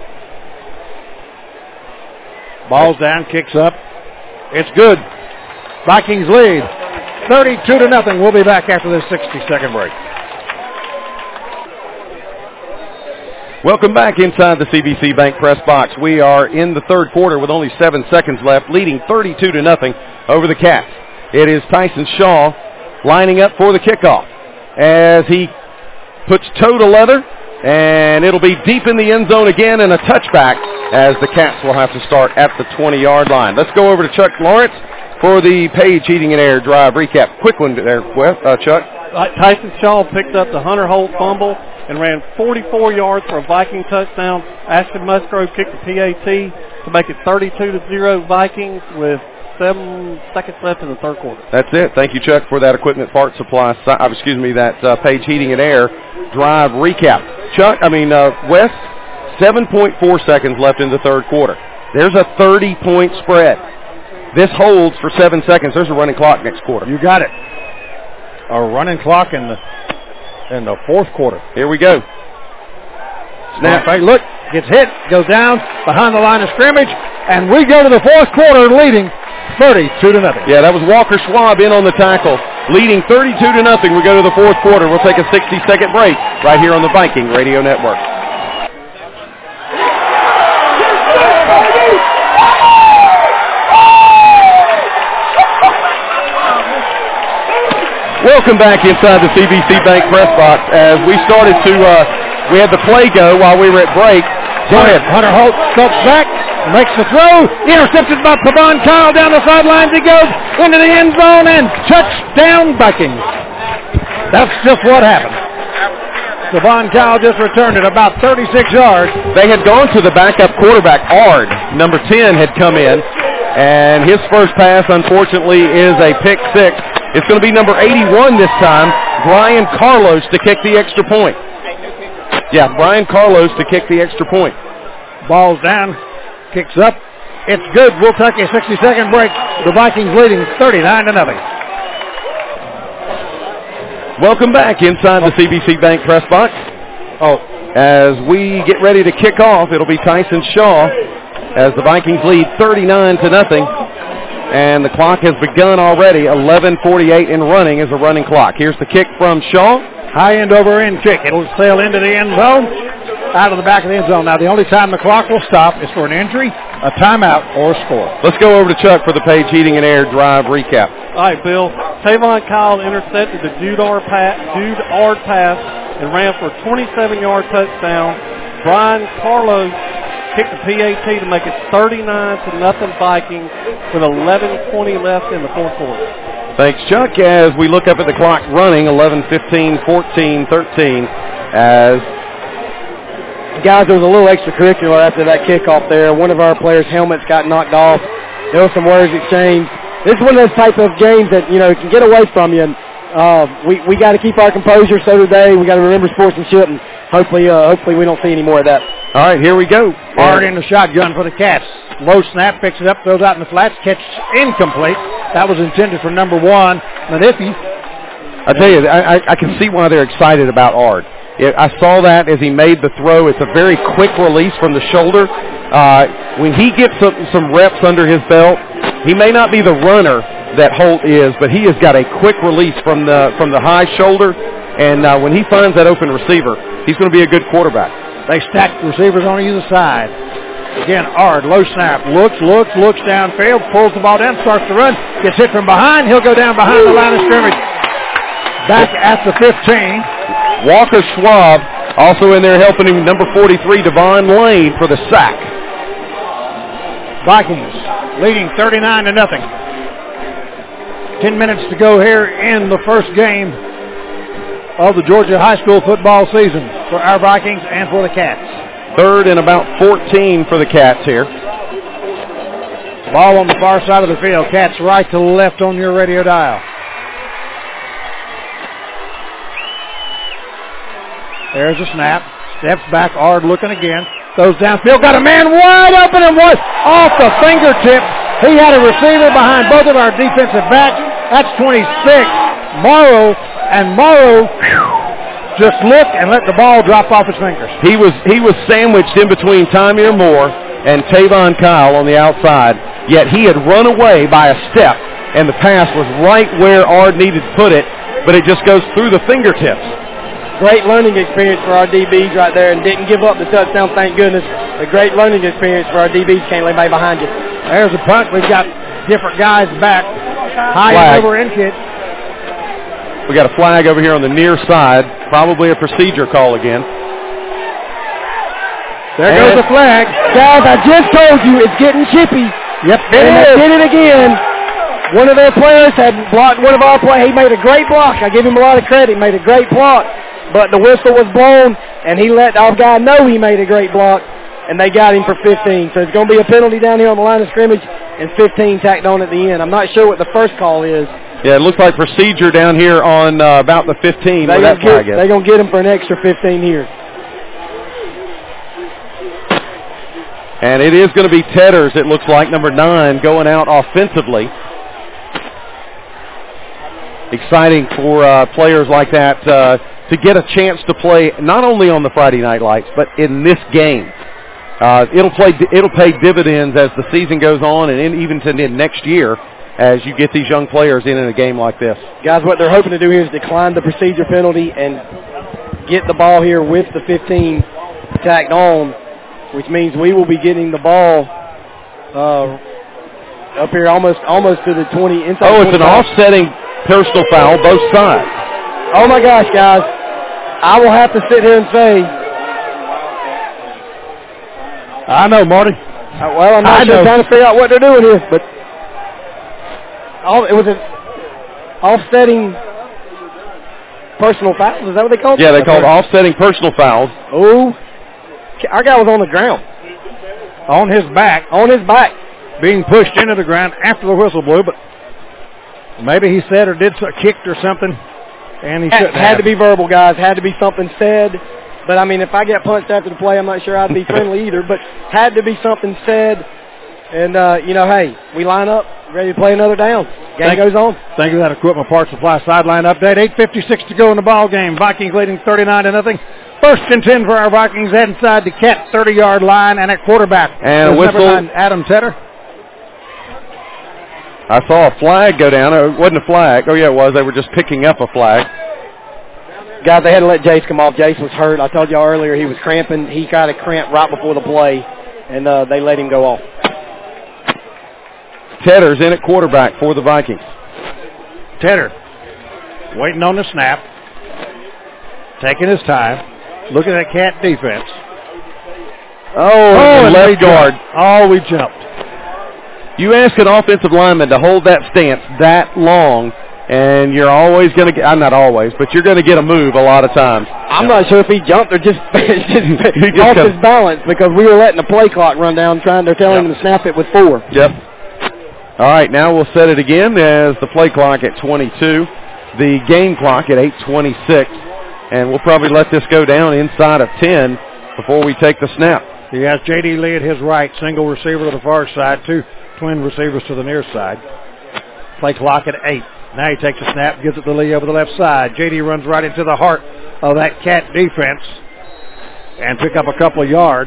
Ball's down, kicks up. It's good. Vikings lead thirty-two to nothing. We'll be back after this sixty-second break. Welcome back inside the C B C Bank press box. We are in the third quarter with only seven seconds left, leading thirty-two to nothing over the Cats. It is Tyson Shaw lining up for the kickoff as he puts toe to leather, and it'll be deep in the end zone again and a touchback as the Cats will have to start at the twenty-yard line. Let's go over to Chuck Lawrence for the Page Heating and Air Drive recap. Quick one there, uh, Chuck. Tyson Shaw picked up the Hunter Holt fumble and ran forty-four yards for a Viking touchdown. Ashton Musgrove kicked the P A T to make it thirty-two to zero Vikings with seven seconds left in the third quarter. That's it. Thank you, Chuck, for that equipment part supply, uh, excuse me, that uh, Page Heating and Air Drive recap. Chuck, I mean, uh, Wes, seven point four seconds left in the third quarter. There's a thirty-point spread. This holds for seven seconds. There's a running clock next quarter. You got it. A running clock in the in the fourth quarter. Here we go. Snap. Right, look, gets hit, goes down behind the line of scrimmage, and we go to the fourth quarter leading thirty-two to nothing. Yeah, that was Walker Schwab in on the tackle, leading thirty-two to nothing. We go to the fourth quarter. We'll take a sixty-second break right here on the Viking Radio Network. Welcome back inside the C B C Bank press box as we started to, uh, we had the play go while we were at break. Go ahead. Hunter Holt steps back, makes the throw, intercepted by Pavon Kyle down the sidelines. He goes into the end zone and touchdown Vikings. That's just what happened. Pavon Kyle just returned it about thirty-six yards. They had gone to the backup quarterback, Ard. Number ten had come in, and his first pass, unfortunately, is a pick six. It's going to be number eighty-one this time, Brian Carlos, to kick the extra point. Yeah, Brian Carlos to kick the extra point. Ball's down, kicks up. It's good. We'll take a sixty-second break. The Vikings leading thirty-nine to nothing. Welcome back inside the C B C Bank press box. Oh, as we get ready to kick off, it'll be Tyson Shaw as the Vikings lead thirty-nine to nothing. And the clock has begun already. eleven forty-eight in running is a running clock. Here's the kick from Shaw. High end over end kick. It'll sail into the end zone, out of the back of the end zone. Now, the only time the clock will stop is for an injury, a timeout, or a score. Let's go over to Chuck for the Page Heating and Air drive recap. All right, Bill. Tavon Kyle intercepted the Jude Ard pass, Jude Ard pass and ran for a twenty-seven-yard touchdown. Brian Carlos kicked the P A T to make it thirty-nine to nothing Vikings with eleven twenty left in the fourth quarter. Thanks, Chuck. As we look up at the clock running, eleven fifteen, fourteen, thirteen. As guys, there was a little extracurricular after that kickoff there. One of our players' helmets got knocked off. There was some words exchanged. This is one of those type of games that, you know, can get away from you. And, uh, we we got to keep our composure. So do they. We got to remember sportsmanship, and hopefully, uh, hopefully we don't see any more of that. All right, here we go. Hard in the shotgun for the Cats. Low snap, picks it up, throws out in the flats, catch incomplete. That was intended for number one, Maniffy. I tell you, I, I, I can see why they're excited about Ard. It, I saw that as he made the throw. It's a very quick release from the shoulder. Uh, when he gets some, some reps under his belt, he may not be the runner that Holt is, but he has got a quick release from the from the high shoulder. And uh, when he finds that open receiver, he's going to be a good quarterback. They stack receivers on either side. Again, Ard, low snap, looks, looks, looks downfield, pulls the ball down, starts to run, gets hit from behind. He'll go down behind the line of scrimmage. Back at the fifteen. Walker Schwab also in there helping him, number forty-three, Devon Lane, for the sack. Vikings leading thirty-nine to nothing. Ten minutes to go here in the first game of the Georgia high school football season for our Vikings and for the Cats. Third and about fourteen for the Cats here. Ball on the far side of the field. Cats right to left on your radio dial. There's a snap. Steps back. Ard looking again. Goes downfield. Got a man wide open and one off the fingertip. He had a receiver behind both of our defensive backs. That's twenty-six. Morrow. And Morrow just looked and let the ball drop off his fingers. He was he was sandwiched in between Tamir Moore and Tavon Kyle on the outside, yet he had run away by a step, and the pass was right where Ard needed to put it, but it just goes through the fingertips. Great learning experience for our D Bs right there, and didn't give up the touchdown, thank goodness. A great learning experience for our D Bs. Can't lay anybody behind you. There's a punt. We've got different guys back. High and over in kick. We got a flag over here on the near side. Probably a procedure call again. There and goes the flag. Guys, I just told you it's getting chippy. Yep, it and is. They did it again. One of their players had blocked one of our players. He made a great block. I give him a lot of credit. He made a great block. But the whistle was blown, and he let our guy know he made a great block, and they got him for fifteen. So it's going to be a penalty down here on the line of scrimmage, and fifteen tacked on at the end. I'm not sure what the first call is. Yeah, it looks like procedure down here on uh, about the fifteen. They're going to get him for an extra fifteen here. And it is going to be Tedders, it looks like, number nine, going out offensively. Exciting for uh, players like that uh, to get a chance to play not only on the Friday Night Lights, but in this game. Uh, it'll play. It'll pay dividends as the season goes on, and in, even to next year, as you get these young players in in a game like this. Guys, what they're hoping to do here is decline the procedure penalty and get the ball here with the fifteen tacked on, which means we will be getting the ball uh, up here almost almost to the twenty. Inside oh, it's twenty-five. An offsetting personal foul, both sides. Oh, my gosh, guys. I will have to sit here and say. I know, Marty. Uh, well, I'm not just trying to figure out what they're doing here, but all, it was an offsetting personal fouls. Is that what they called it? Yeah, they called offsetting personal fouls. Oh, our guy was on the ground. On his back. On his back. Being pushed into the ground after the whistle blew, but maybe he said or did so, kicked or something, and he had, had to be verbal, guys. Had to be something said But, I mean, if I get punched after the play, I'm not sure I'd be friendly either. But had to be something said. And, uh, you know, hey, we line up, ready to play another down. Game Thank, goes on. Thank you for that Equipment Parts Supply sideline update. eight fifty-six to go in the ball game. Vikings leading thirty-nine to nothing. First and ten for our Vikings inside the Cat thirty-yard line and at quarterback. And a whistle. Nine, Adam Tedder. I saw a flag go down. It wasn't a flag. Oh, yeah, it was. They were just picking up a flag. Guys, they had to let Jace come off. Jace was hurt. I told y'all earlier he was cramping. He got a cramp right before the play, and uh, they let him go off. Tedder's in at quarterback for the Vikings. Tedder waiting on the snap, taking his time, looking at Cat defense. Oh, oh and left guard. Oh, we jumped. You ask an offensive lineman to hold that stance that long, and you're always going to get, I'm not always, but you're going to get a move a lot of times. I'm not sure if he jumped or just, just, just off his balance because we were letting the play clock run down trying to tell yep. him to snap it with four. Yep. All right, now we'll set it again as the play clock at twenty-two, the game clock at eight twenty-six, and we'll probably let this go down inside of ten before we take the snap. He has J D Lee at his right, single receiver to the far side, two twin receivers to the near side. Play clock at eight. Now he takes a snap, gives it to Lee over the left side. J D runs right into the heart of that Cat defense and pick up a couple of yards.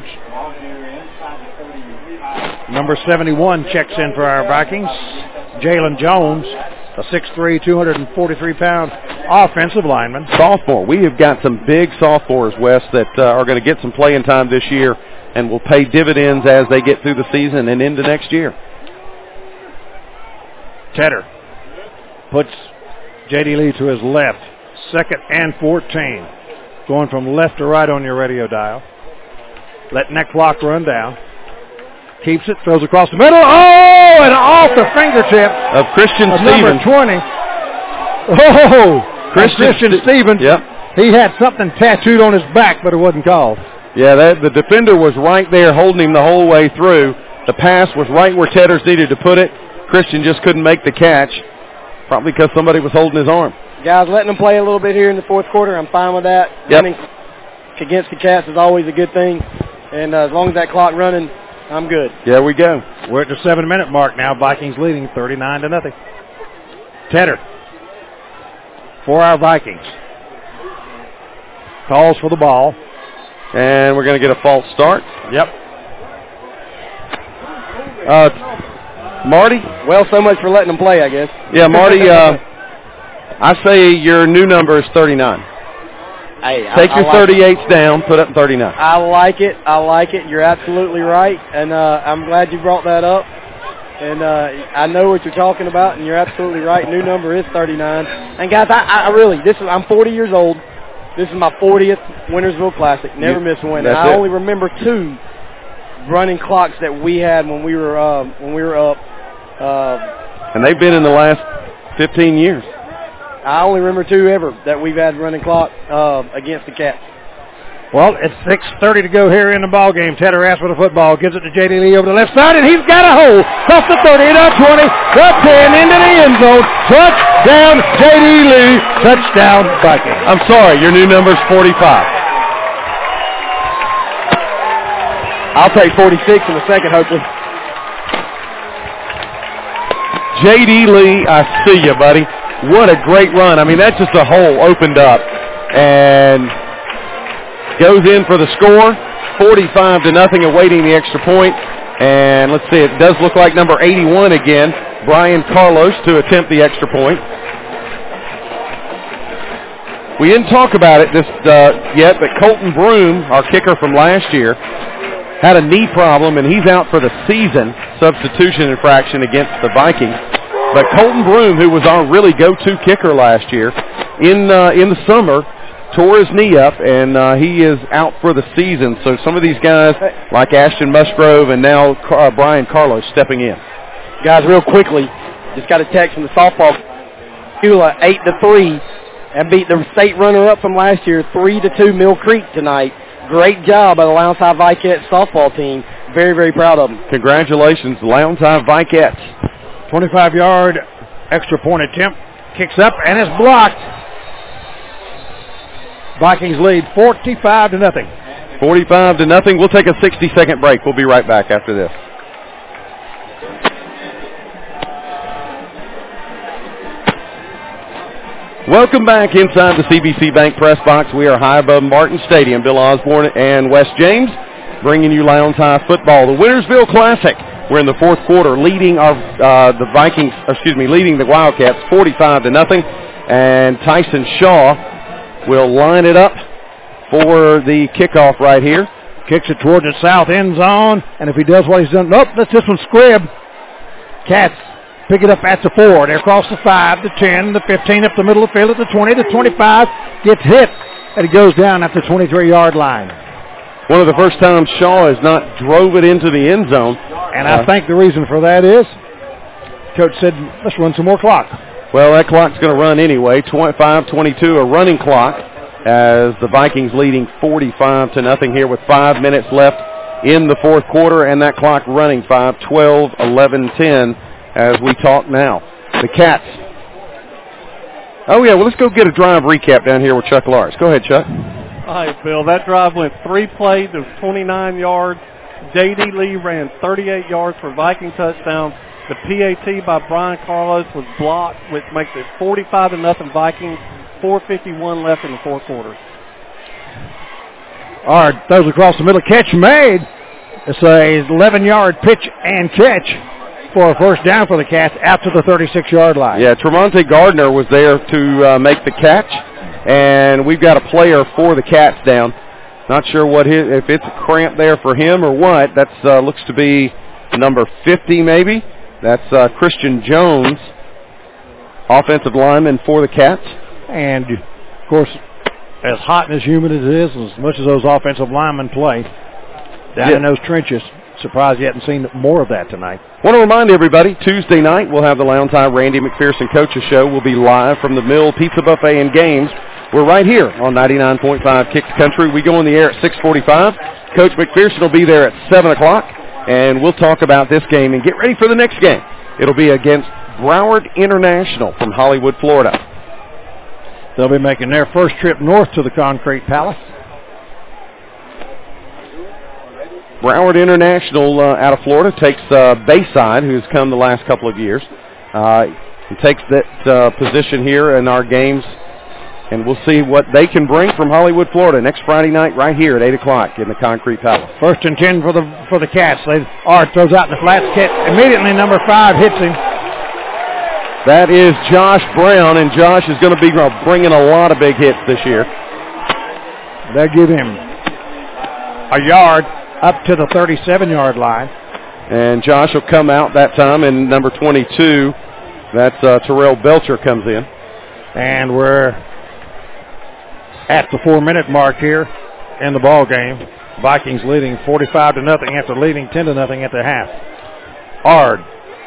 Number seventy-one checks in for our Vikings. Jalen Jones, a six three, two forty-three pound offensive lineman. Sophomore. We have got some big sophomores, Wes, that uh, are going to get some playing time this year and will pay dividends as they get through the season and into next year. Tedder puts J D Lee to his left. Second and fourteen. Going from left to right on your radio dial. Letting that clock run down. Keeps it, throws across the middle. Oh, and off the fingertip of Christian of Stevens. Number twenty. Oh, Christian, Christian St- Stevens. Yep. He had something tattooed on his back, but it wasn't called. Yeah, that, the defender was right there holding him the whole way through. The pass was right where Tedders needed to put it. Christian just couldn't make the catch, probably because somebody was holding his arm. Guys, letting them play a little bit here in the fourth quarter, I'm fine with that. Yep. Running against the Cats is always a good thing, and uh, as long as that clock running, I'm good. There we go. We're at the seven-minute mark now. Vikings leading thirty-nine to nothing. Tedder for our Vikings. Calls for the ball. And we're going to get a false start. Yep. Uh, Marty? Well, so much for letting them play, I guess. Yeah, Marty, uh, I say your new number is thirty-nine. Hey, Take I, your I thirty-eights like down, put up thirty-nine. I like it. I like it. You're absolutely right, and uh, I'm glad you brought that up. And uh, I know what you're talking about, and you're absolutely right. New number is thirty-nine. And guys, I, I really, this is, I'm forty years old. This is my fortieth Wintersville Classic. Never you, miss one. And I only remember two running clocks that we had when we were uh, when we were up. Uh, and they've been in the last fifteen years. I only remember two ever that we've had running clock uh, against the Cats. Well, it's six thirty to go here in the ball game. Tedder asks for the football, gives it to J D Lee over the left side, and he's got a hole. Across the thirty, the twenty, the ten, into the end zone. Touchdown, J D Lee. Touchdown, Vikings. I'm sorry, your new number's forty-five. I'll take forty-six in a second, hopefully. J D Lee, I see you, buddy. What a great run. I mean, that's just a hole opened up. And goes in for the score, forty-five to nothing, awaiting the extra point. And let's see, it does look like number eighty-one again, Brian Carlos, to attempt the extra point. We didn't talk about it this uh, yet, but Colton Broom, our kicker from last year, had a knee problem, and he's out for the season, substitution infraction against the Vikings. But Colton Broom, who was our really go-to kicker last year, in uh, in the summer, tore his knee up, and uh, he is out for the season. So some of these guys, like Ashton Musgrove and now uh, Brian Carlos, stepping in. Guys, real quickly, just got a text from the softball. Eula eight to three, and beat the state runner-up from last year, three to two Mill Creek tonight. Great job by the Lowndes High Vikets softball team. Very, very proud of them. Congratulations, Lowndes High Vikets. twenty-five yard extra point attempt. Kicks up and is blocked. Vikings lead forty-five to nothing. forty-five to nothing. We'll take a sixty-second break. We'll be right back after this. Welcome back inside the C B C Bank press box. We are high above Martin Stadium. Bill Osborne and Wes James bringing you Lowndes High football. The Wintersville Classic. We're in the fourth quarter, leading our uh, the Vikings. Excuse me, leading the Wildcats forty-five to nothing. And Tyson Shaw will line it up for the kickoff right here. Kicks it towards the south end zone, and if he does what he's done, nope, that's this one scrib. Cats pick it up at the four. They're across the five, the ten, the fifteen, up the middle of the field at the twenty, the twenty-five, gets hit, and it goes down at the twenty-three-yard line. One of the first times Shaw has not drove it into the end zone. And I uh, think the reason for that is Coach said, let's run some more clock. Well, that clock's going to run anyway. twenty-five twenty-two, a running clock, as the Vikings leading forty-five to nothing here with five minutes left in the fourth quarter, and that clock running five, twelve, eleven, ten as we talk now. The Cats. Oh, yeah, well, let's go get a drive recap down here with Chuck Lars. Go ahead, Chuck. All right, Bill, that drive went three plays. It was twenty-nine yards. J D. Lee ran thirty-eight yards for Viking touchdown. The P A T by Brian Carlos was blocked, which makes it forty-five to nothing Vikings. four fifty-one left in the fourth quarter. All right, throws across the middle. Catch made. It's a eleven-yard pitch and catch for a first down for the Cats out to the thirty-six-yard line. Yeah, Tremonte Gardner was there to uh, make the catch, and we've got a player for the Cats down. Not sure what his, if it's a cramp there for him or what. That uh, looks to be number fifty maybe. That's uh, Christian Jones, offensive lineman for the Cats. And, of course, as hot and as humid as it is, as much as those offensive linemen play down yeah. in those trenches, surprised you hadn't seen more of that tonight. Want to remind everybody, Tuesday night we'll have the Lowndes High Randy McPherson Coaches Show. We'll be live from the Mill Pizza Buffet and Games. We're right here on ninety-nine point five Kicks Country. We go on the air at six forty-five. Coach McPherson will be there at seven o'clock, and we'll talk about this game and get ready for the next game. It'll be against Broward International from Hollywood, Florida. They'll be making their first trip north to the Concrete Palace. Broward International uh, out of Florida takes uh, Bayside, who's come the last couple of years. Uh, he takes that uh, position here in our games, and we'll see what they can bring from Hollywood, Florida, next Friday night right here at eight o'clock in the Concrete Palace. First and ten for the for the Cats. They, Art throws out in the flats. Kit. Immediately number five hits him. That is Josh Brown, and Josh is going to be bringing a lot of big hits this year. They'll give him a yard up to the thirty-seven-yard line. And Josh will come out that time, and number twenty-two, that's uh, Terrell Belcher, comes in. And we're at the four-minute mark here in the ball game. Vikings leading forty-five to nothing after leading ten to nothing at the half. Ard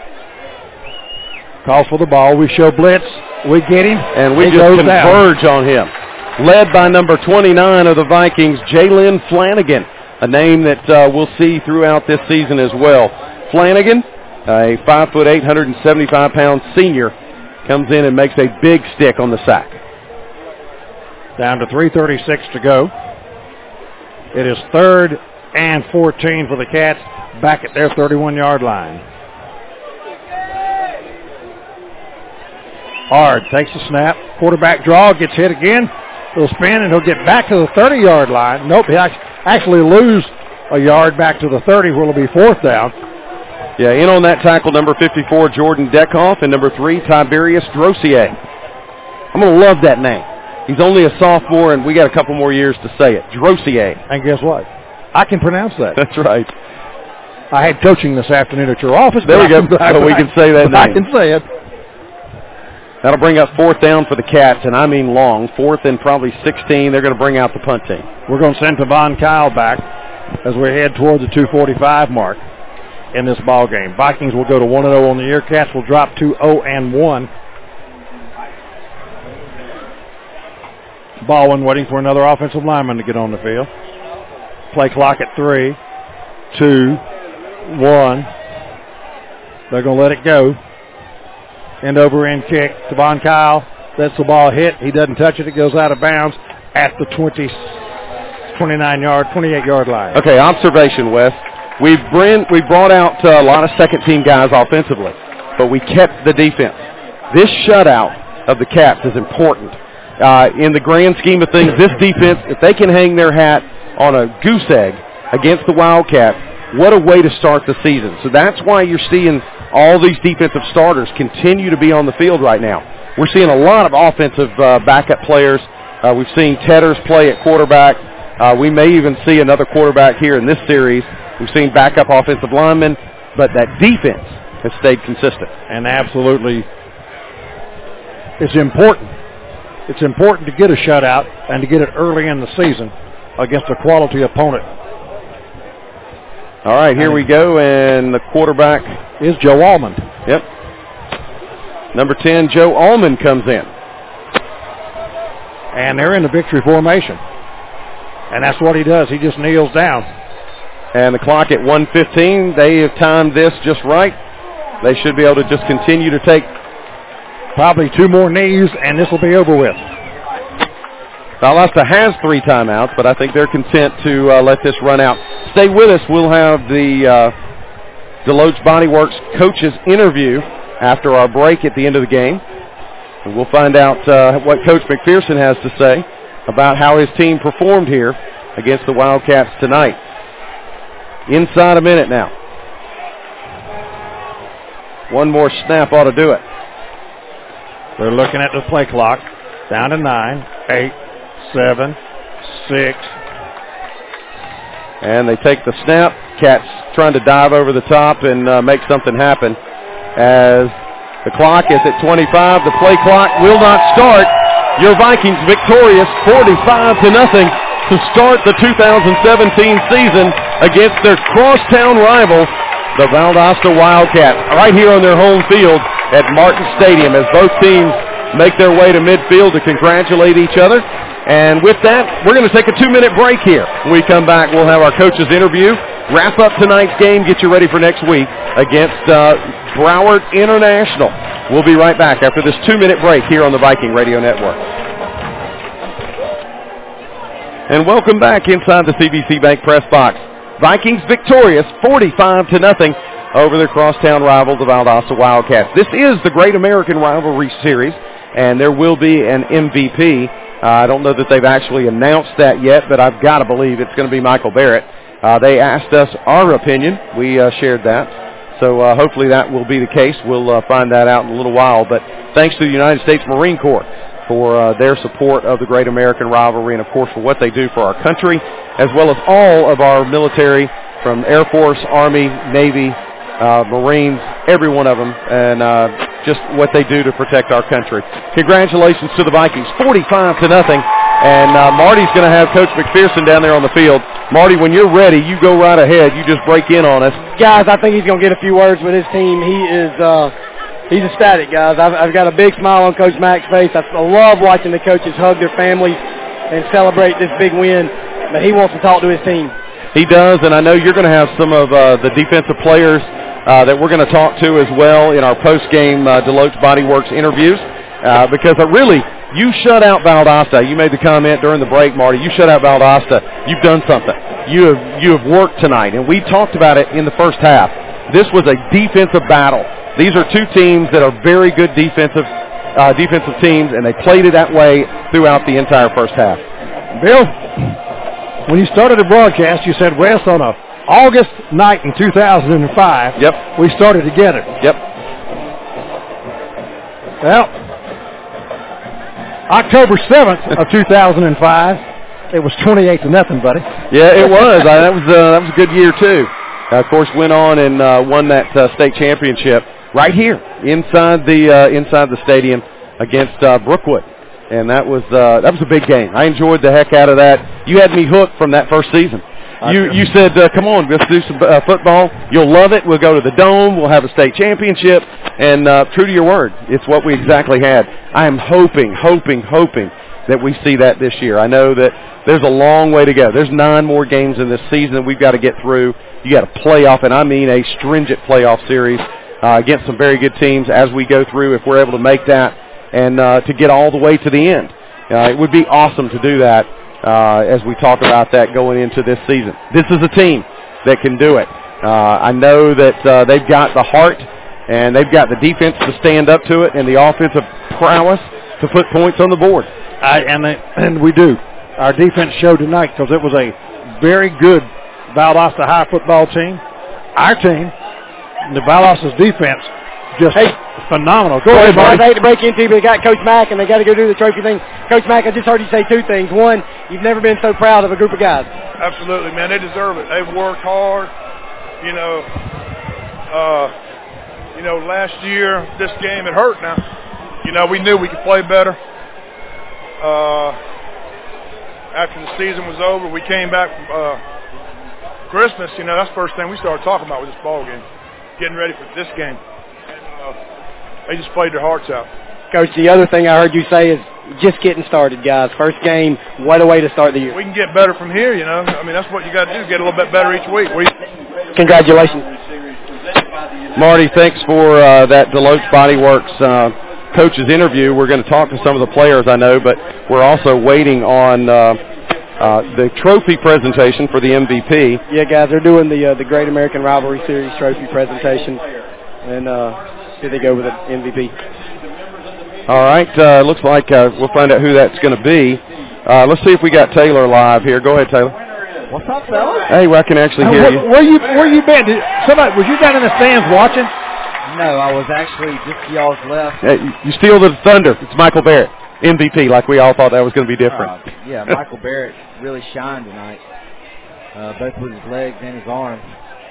calls for the ball. We show blitz. We get him. And we just converge down on him. Led by number twenty-nine of the Vikings, Jalen Flanagan, a name that uh, we'll see throughout this season as well. Flanagan, a five foot eight, one hundred seventy-five pound senior, comes in and makes a big stick on the sack. Down to three thirty-six to go. It is third and fourteen for the Cats back at their thirty-one-yard line. Ard takes the snap. Quarterback draw, gets hit again. He'll spin, and he'll get back to the thirty-yard line. Nope, he actually lose a yard back to the thirty, where it'll be fourth down. Yeah, in on that tackle, number fifty-four, Jordan Deckhoff, and number three, Tiberius Drossier. I'm going to love that name. He's only a sophomore, and we got a couple more years to say it. Drossier. And guess what? I can pronounce that. That's right. I had coaching this afternoon at your office. There we go. So we can say that name. I can say it. That'll bring up fourth down for the Cats, and I mean long. Fourth and probably sixteen. They're going to bring out the punt team. We're going to send Tavon Kyle back as we head toward the two forty-five mark in this ball game. Vikings will go to one and oh on the year. Cats will drop to oh and one. Baldwin waiting for another offensive lineman to get on the field. Play clock at three, two, one. They're going to let it go. End over end kick. Tavon Kyle lets the ball hit. He doesn't touch it. It goes out of bounds at the twenty, twenty-nine yard, twenty-eight yard line. Okay, observation, Wes. We've, bring, we brought out uh, a lot of second-team guys offensively, but we kept the defense. This shutout of the Cats is important. Uh, in the grand scheme of things, this defense, if they can hang their hat on a goose egg against the Wildcats, what a way to start the season. So that's why you're seeing all these defensive starters continue to be on the field right now. We're seeing a lot of offensive uh, backup players. Uh, we've seen Tedders play at quarterback. Uh, we may even see another quarterback here in this series. We've seen backup offensive linemen, but that defense has stayed consistent. And absolutely, it's important. It's important to get a shutout and to get it early in the season against a quality opponent. All right, here we go, and the quarterback is Joe Almond. Yep. Number ten, Joe Almond comes in. And they're in the victory formation. And that's what he does. He just kneels down. And the clock at one fifteen, they have timed this just right. They should be able to just continue to take probably two more knees, and this will be over with. Valdosta has three timeouts, but I think they're content to uh, let this run out. Stay with us. We'll have the uh, Deloach Body Works coaches interview after our break at the end of the game. And we'll find out uh, what Coach McPherson has to say about how his team performed here against the Wildcats tonight. Inside a minute now. One more snap ought to do it. They're looking at the play clock. Down to nine, eight, seven, six. And they take the snap. Cats trying to dive over the top and uh, make something happen. As the clock is at twenty-five, the play clock will not start. Your Vikings victorious forty-five to nothing to start the two thousand seventeen season against their crosstown rivals, the Valdosta Wildcats, right here on their home field at Martin Stadium, as both teams make their way to midfield to congratulate each other. And with that, we're going to take a two-minute break here. When we come back, we'll have our coaches interview, wrap up tonight's game, get you ready for next week against uh, Broward International. We'll be right back after this two-minute break here on the Viking Radio Network. And welcome back inside the C B C Bank press box. Vikings victorious forty-five to nothing over their crosstown rival, the Valdosta Wildcats. This is the Great American Rivalry Series, and there will be an M V P. Uh, I don't know that they've actually announced that yet, but I've got to believe it's going to be Michael Barrett. Uh, they asked us our opinion. We uh, shared that. So uh, hopefully that will be the case. We'll uh, find that out in a little while. But thanks to the United States Marine Corps for uh, their support of the Great American Rivalry, and, of course, for what they do for our country, as well as all of our military from Air Force, Army, Navy, uh, Marines, every one of them, and uh, just what they do to protect our country. Congratulations to the Vikings, forty-five to nothing. And uh, Marty's going to have Coach McPherson down there on the field. Marty, when you're ready, you go right ahead. You just break in on us. Guys, I think he's going to get a few words with his team. He is uh, he's ecstatic, guys. I've, I've got a big smile on Coach Mack's face. I, I love watching the coaches hug their families and celebrate this big win. But he wants to talk to his team. He does, and I know you're going to have some of uh, the defensive players uh, that we're going to talk to as well in our post-game uh, Deloach Body Works interviews, uh, because I really, you shut out Valdosta. You made the comment during the break, Marty. You shut out Valdosta. You've done something. You have you have worked tonight, and we talked about it in the first half. This was a defensive battle. These are two teams that are very good defensive uh, defensive teams, and they played it that way throughout the entire first half. Bill, when you started the broadcast, you said, Wes, on a August night in two thousand five, yep, we started together. Yep. Well, October seventh of two thousand five, it was twenty-eight to nothing, buddy. Yeah, it was. I, that was uh, that was a good year too. Uh, of course, went on and uh, won that uh, state championship right here inside the uh, inside the stadium against uh, Brookwood, and that was uh, that was a big game. I enjoyed the heck out of that. You had me hooked from that first season. You you said, uh, come on, let's do some uh, football. You'll love it. We'll go to the Dome. We'll have a state championship. And uh, true to your word, it's what we exactly had. I am hoping, hoping, hoping that we see that this year. I know that there's a long way to go. There's nine more games in this season that we've got to get through. You got a playoff, and I mean a stringent playoff series uh, against some very good teams as we go through, if we're able to make that, and uh, to get all the way to the end. Uh, it would be awesome to do that uh, as we talk about that going into this season. This is a team that can do it. Uh, I know that uh, they've got the heart and they've got the defense to stand up to it and the offensive prowess to put points on the board. I, and, they, and we do. Our defense showed tonight because it was a very good Valdosta High football team. Our team, the Valdosta's defense, just hey, phenomenal. Go ahead, Marty. I hate to break into you, but they got Coach Mack, and they got to go do the trophy thing. Coach Mack, I just heard you say two things. One, you've never been so proud of a group of guys. Absolutely, man. They deserve it. They've worked hard. You know, uh, you know, last year, this game, it hurt now. You know, we knew we could play better. Uh, after the season was over, we came back from uh, Christmas. You know, that's the first thing we started talking about with this ball game, getting ready for this game. And, uh, they just played their hearts out. Coach, the other thing I heard you say is just getting started, guys. First game, what a way to start the year. We can get better from here, you know. I mean, that's what you got to do, get a little bit better each week. We Congratulations. Marty, thanks for uh, that Deloach Body Works uh, coach's interview. We're going to talk to some of the players, I know, but we're also waiting on uh, uh, the trophy presentation for the M V P. Yeah, guys, they're doing the uh, the Great American Rivalry Series trophy presentation, and uh, here they go with the M V P. All right, uh, looks like uh, we'll find out who that's going to be. Uh, let's see if we got Taylor live here. Go ahead, Taylor. What's up, fellas? Hey, well, I can actually hear where, you. Where you where you been? Did somebody was you down in the stands watching? No, I was actually just to y'all's left. Hey, you steal the thunder. It's Michael Barrett, M V P, like we all thought that was going to be different. Uh, yeah, Michael Barrett really shined tonight, uh, both with his legs and his arms.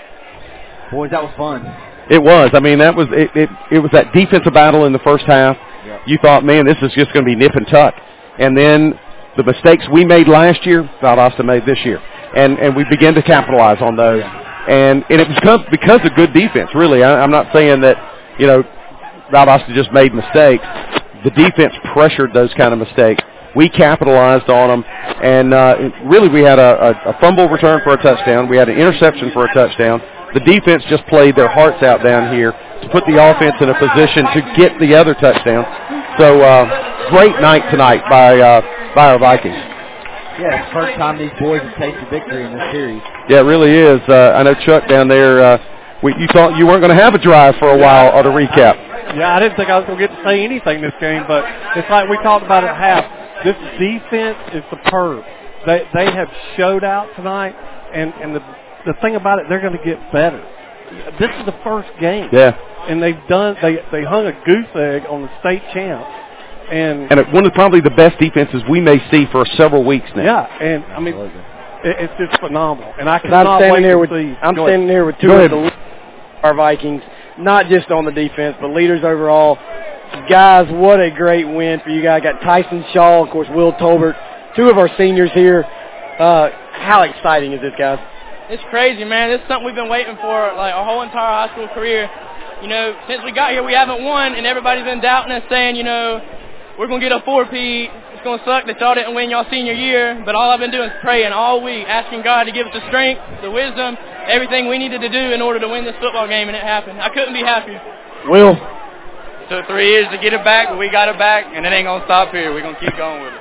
Boys, that was fun. It was. I mean, that was it. It, it was that defensive battle in the first half. Yep. You thought, man, this is just going to be nip and tuck, and then the mistakes we made last year, Valdosta made this year, and and we began to capitalize on those. Yeah. And, and it was because, because of good defense, really. I, I'm not saying that, you know, Valdosta just made mistakes. The defense pressured those kind of mistakes. We capitalized on them, and uh, really we had a, a, a fumble return for a touchdown. We had an interception for a touchdown. The defense just played their hearts out down here to put the offense in a position to get the other touchdown. So uh, great night tonight by uh, by our Vikings. Yeah, it's the first time these boys have tasted victory in this series. Yeah, it really is. Uh, I know Chuck down there, uh, we, you thought you weren't going to have a drive for a while or to recap. Yeah, I didn't think I was going to get to say anything this game, but it's like we talked about at half. This defense is superb. They they have showed out tonight, and, and the the thing about it, they're going to get better. This is the first game. Yeah. And they've done, they, they hung a goose egg on the state champs. And, and one of probably the best defenses we may see for several weeks now. Yeah, and I mean, it, it's just phenomenal. And I I'm cannot standing wait here to with see. I'm Go standing ahead. here with two Go of the our Vikings, not just on the defense, but leaders overall. Guys, what a great win for you guys. Got Tyson Shaw, of course, Will Tolbert, two of our seniors here. Uh, how exciting is this, guys? It's crazy, man. This is something we've been waiting for like our whole entire high school career. You know, since we got here, we haven't won, and everybody's been doubting us, saying, you know, we're going to get a four-peat. It's going to suck that y'all didn't win y'all senior year. But all I've been doing is praying all week, asking God to give us the strength, the wisdom, everything we needed to do in order to win this football game, and it happened. I couldn't be happier. Will? Took three years to get it back, but we got it back, and it ain't going to stop here. We're going to keep going with it.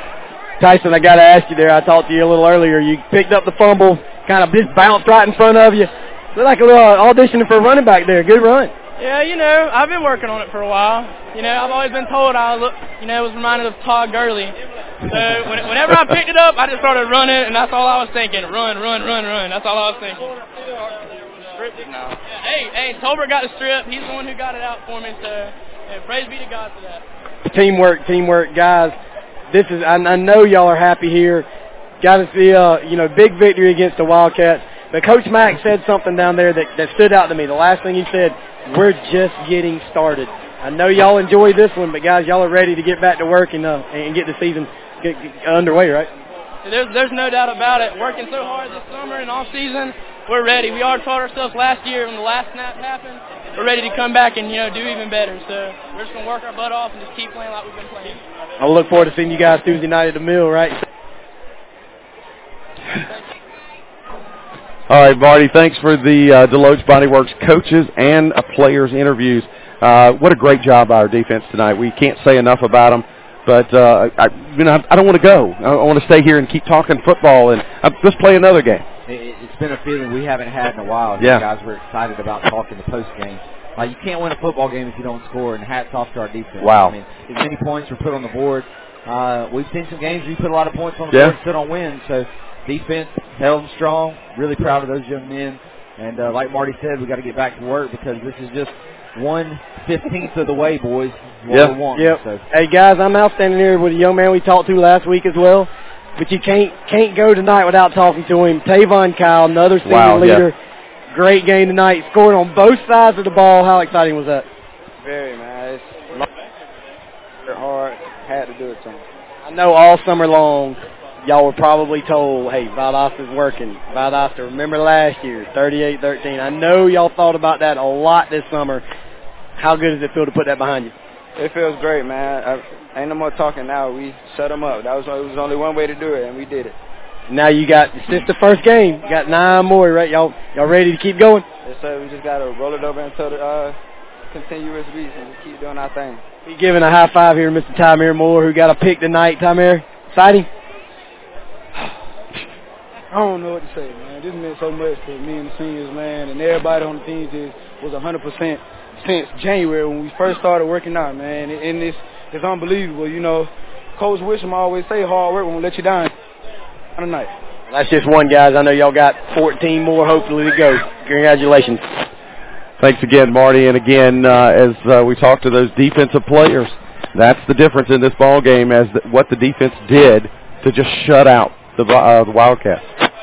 Tyson, I got to ask you there. I talked to you a little earlier. You picked up the fumble, kind of just bounced right in front of you. Looked like a little auditioning for a running back there. Good run. Yeah, you know, I've been working on it for a while. You know, I've always been told I look, you know, was reminded of Todd Gurley. So when, whenever I picked it up, I just started running, and that's all I was thinking. Run, run, run, run. That's all I was thinking. No. Hey, hey, Tolbert got the strip. He's the one who got it out for me, so yeah, praise be to God for that. Teamwork, teamwork, guys. This is, I, I know y'all are happy here. Got to see, uh, you know, big victory against the Wildcats. But Coach Mack said something down there that, that stood out to me. The last thing he said, we're just getting started. I know y'all enjoy this one, but guys, y'all are ready to get back to work and uh, and get the season get, get underway, right? There's there's no doubt about it. Working so hard this summer and off season, we're ready. We already taught ourselves last year when the last snap happened. We're ready to come back and, you know, do even better. So we're just gonna work our butt off and just keep playing like we've been playing. I look forward to seeing you guys Tuesday night at the Mill, right? All right, Marty, thanks for the uh, Deloach Body Works coaches and uh, players interviews. Uh, what a great job by our defense tonight. We can't say enough about them. But uh, I, you know, I, I don't want to go. I, I want to stay here and keep talking football, and uh, let's play another game. It, it's been a feeling we haven't had in a while. Yeah. You guys were excited about talking the post game. Uh, you can't win a football game if you don't score, and hats off to our defense. Wow. I mean, as many points were put on the board. Uh, we've seen some games where you put a lot of points on the yeah. board and still don't win. So defense held them strong. Really proud of those young men. And uh, like Marty said, we got to get back to work because this is just one fifteenth of the way, boys. What yep. we want. Yep. So. Hey guys, I'm out standing here with a young man we talked to last week as well. But you can't can't go tonight without talking to him. Tavon Kyle, another senior wow, leader. Yeah. Great game tonight. Scored on both sides of the ball. How exciting was that? Very, man. It's hard. Had to do it to him. I know all summer long y'all were probably told, hey, Valdosta's working. Valdosta, remember last year, thirty-eight thirteen. I know y'all thought about that a lot this summer. How good does it feel to put that behind you? It feels great, man. I, ain't no more talking now. We shut them up. That was, it was only one way to do it, and we did it. Now you got, since the first game, you got nine more, right? Y'all y'all ready to keep going? Yes, sir. We just got to roll it over until the uh, continuous beats and just keep doing our thing. We giving a high five here to Mister Tymere Moore, who got a pick tonight. Tymere, exciting? I don't know what to say, man. This meant so much to me and the seniors, man, and everybody on the team just was one hundred percent since January when we first started working out, man. And it's, it's unbelievable, you know. Coach Wisham always say hard work won't let you down tonight. That's just one, guys. I know y'all got fourteen more hopefully to go. Congratulations. Thanks again, Marty. And again, uh, as uh, we talk to those defensive players, that's the difference in this ball game as the, what the defense did to just shut out the, uh, the Wildcats.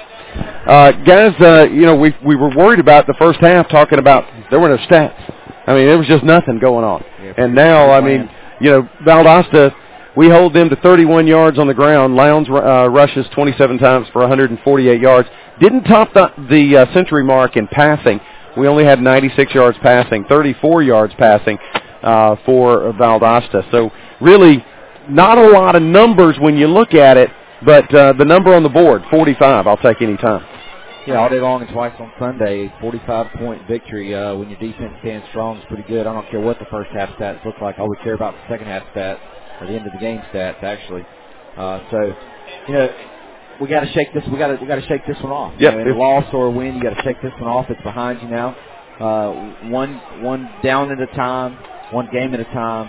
Uh, guys, uh, you know, we we were worried about the first half talking about there were no stats. I mean, there was just nothing going on. Yeah, and now, I mean, you know, Valdosta, we hold them to thirty-one yards on the ground. Lowndes uh, rushes twenty-seven times for one hundred forty-eight yards. Didn't top the, the uh, century mark in passing. We only had ninety-six yards passing, thirty-four yards passing uh, for Valdosta. So really not a lot of numbers when you look at it, but uh, the number on the board, forty-five, I'll take any time. Yeah, all day long and twice on Sunday, forty-five point victory uh, when your defense stands strong is pretty good. I don't care what the first half stats look like. I would care about the second half stats or the end of the game stats, actually. Uh, so, you know, we got to shake this. We got to we got to shake this one off. Yep. You know, in a loss or a win, you got to shake this one off. It's behind you now. Uh, one one down at a time, one game at a time.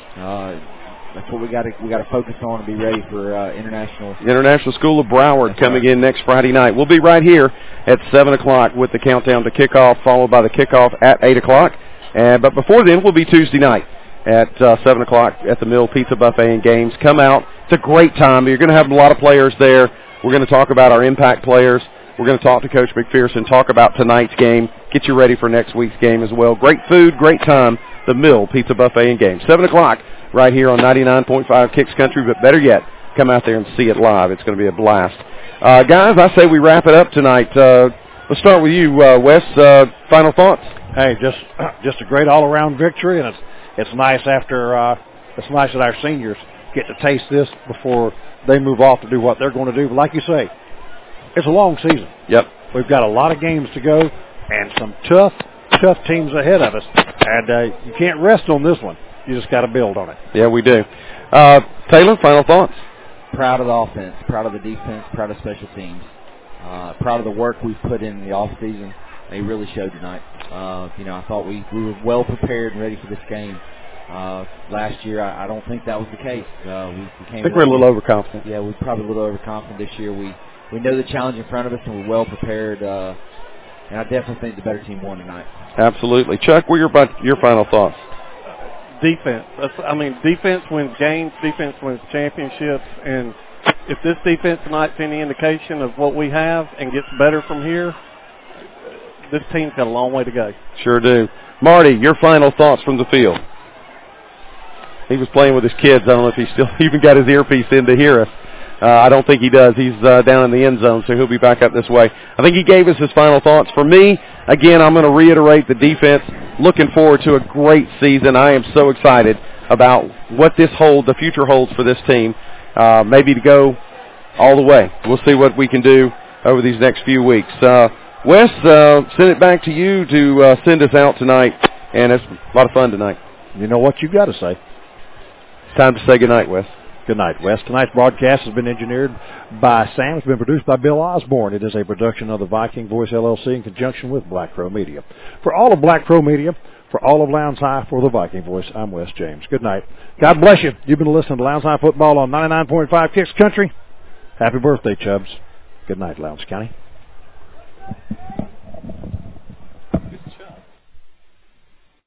Uh, That's what we got to we got to focus on and be ready for uh, international. International School of Broward That's coming right. in next Friday night. We'll be right here at seven o'clock with the countdown to kickoff, followed by the kickoff at eight o'clock. And but before then, we'll be Tuesday night at uh, seven o'clock at the Mill Pizza Buffet and Games. Come out. It's a great time. You're going to have a lot of players there. We're going to talk about our impact players. We're going to talk to Coach McPherson, talk about tonight's game, get you ready for next week's game as well. Great food, great time. The Mill Pizza Buffet and Games. seven o'clock. Right here on ninety-nine point five Kicks Country, but better yet, come out there and see it live. It's going to be a blast. Uh, guys, I say we wrap it up tonight. Uh, let's start with you, uh, Wes. Uh, final thoughts? Hey, just just a great all-around victory, and it's it's nice after uh, it's nice that our seniors get to taste this before they move off to do what they're going to do. But like you say, it's a long season. Yep. We've got a lot of games to go, and some tough, tough teams ahead of us, and uh, you can't rest on this one. You just got to build on it. Yeah, we do. Uh, Taylor, final thoughts? Proud of the offense, proud of the defense, proud of special teams, uh, proud of the work we've put in the off season. They really showed tonight. Uh, you know, I thought we, we were well prepared and ready for this game. Uh, last year, I, I don't think that was the case. Uh, we, we came I think we're a little overconfident. Yeah, we're probably a little overconfident this year. We we know the challenge in front of us, and we're well prepared. Uh, and I definitely think the better team won tonight. Absolutely. Chuck, what are your, your final thoughts? Defense. That's, I mean, defense wins games. Defense wins championships. And if this defense tonight's any indication of what we have and gets better from here, this team's got a long way to go. Sure do. Marty, your final thoughts from the field. He was playing with his kids. I don't know if he still even got his earpiece in to hear us. Uh, I don't think he does. He's uh, down in the end zone, so he'll be back up this way. I think he gave us his final thoughts. For me, again, I'm going to reiterate the defense. Looking forward to a great season. I am so excited about what this hold, the future holds for this team, uh, maybe to go all the way. We'll see what we can do over these next few weeks. Uh, Wes, uh, send it back to you to uh, send us out tonight, and it's a lot of fun tonight. You know what you got to say. It's time to say goodnight, Wes. Good night, West. Tonight's broadcast has been engineered by Sam. It's been produced by Bill Osborne. It is a production of the Viking Voice L L C in conjunction with Black Crow Media. For all of Black Crow Media, for all of Lowndes High, for the Viking Voice, I'm Wes James. Good night. God bless you. You've been listening to Lowndes High Football on ninety-nine point five Kicks Country. Happy birthday, Chubbs. Good night, Lowndes County.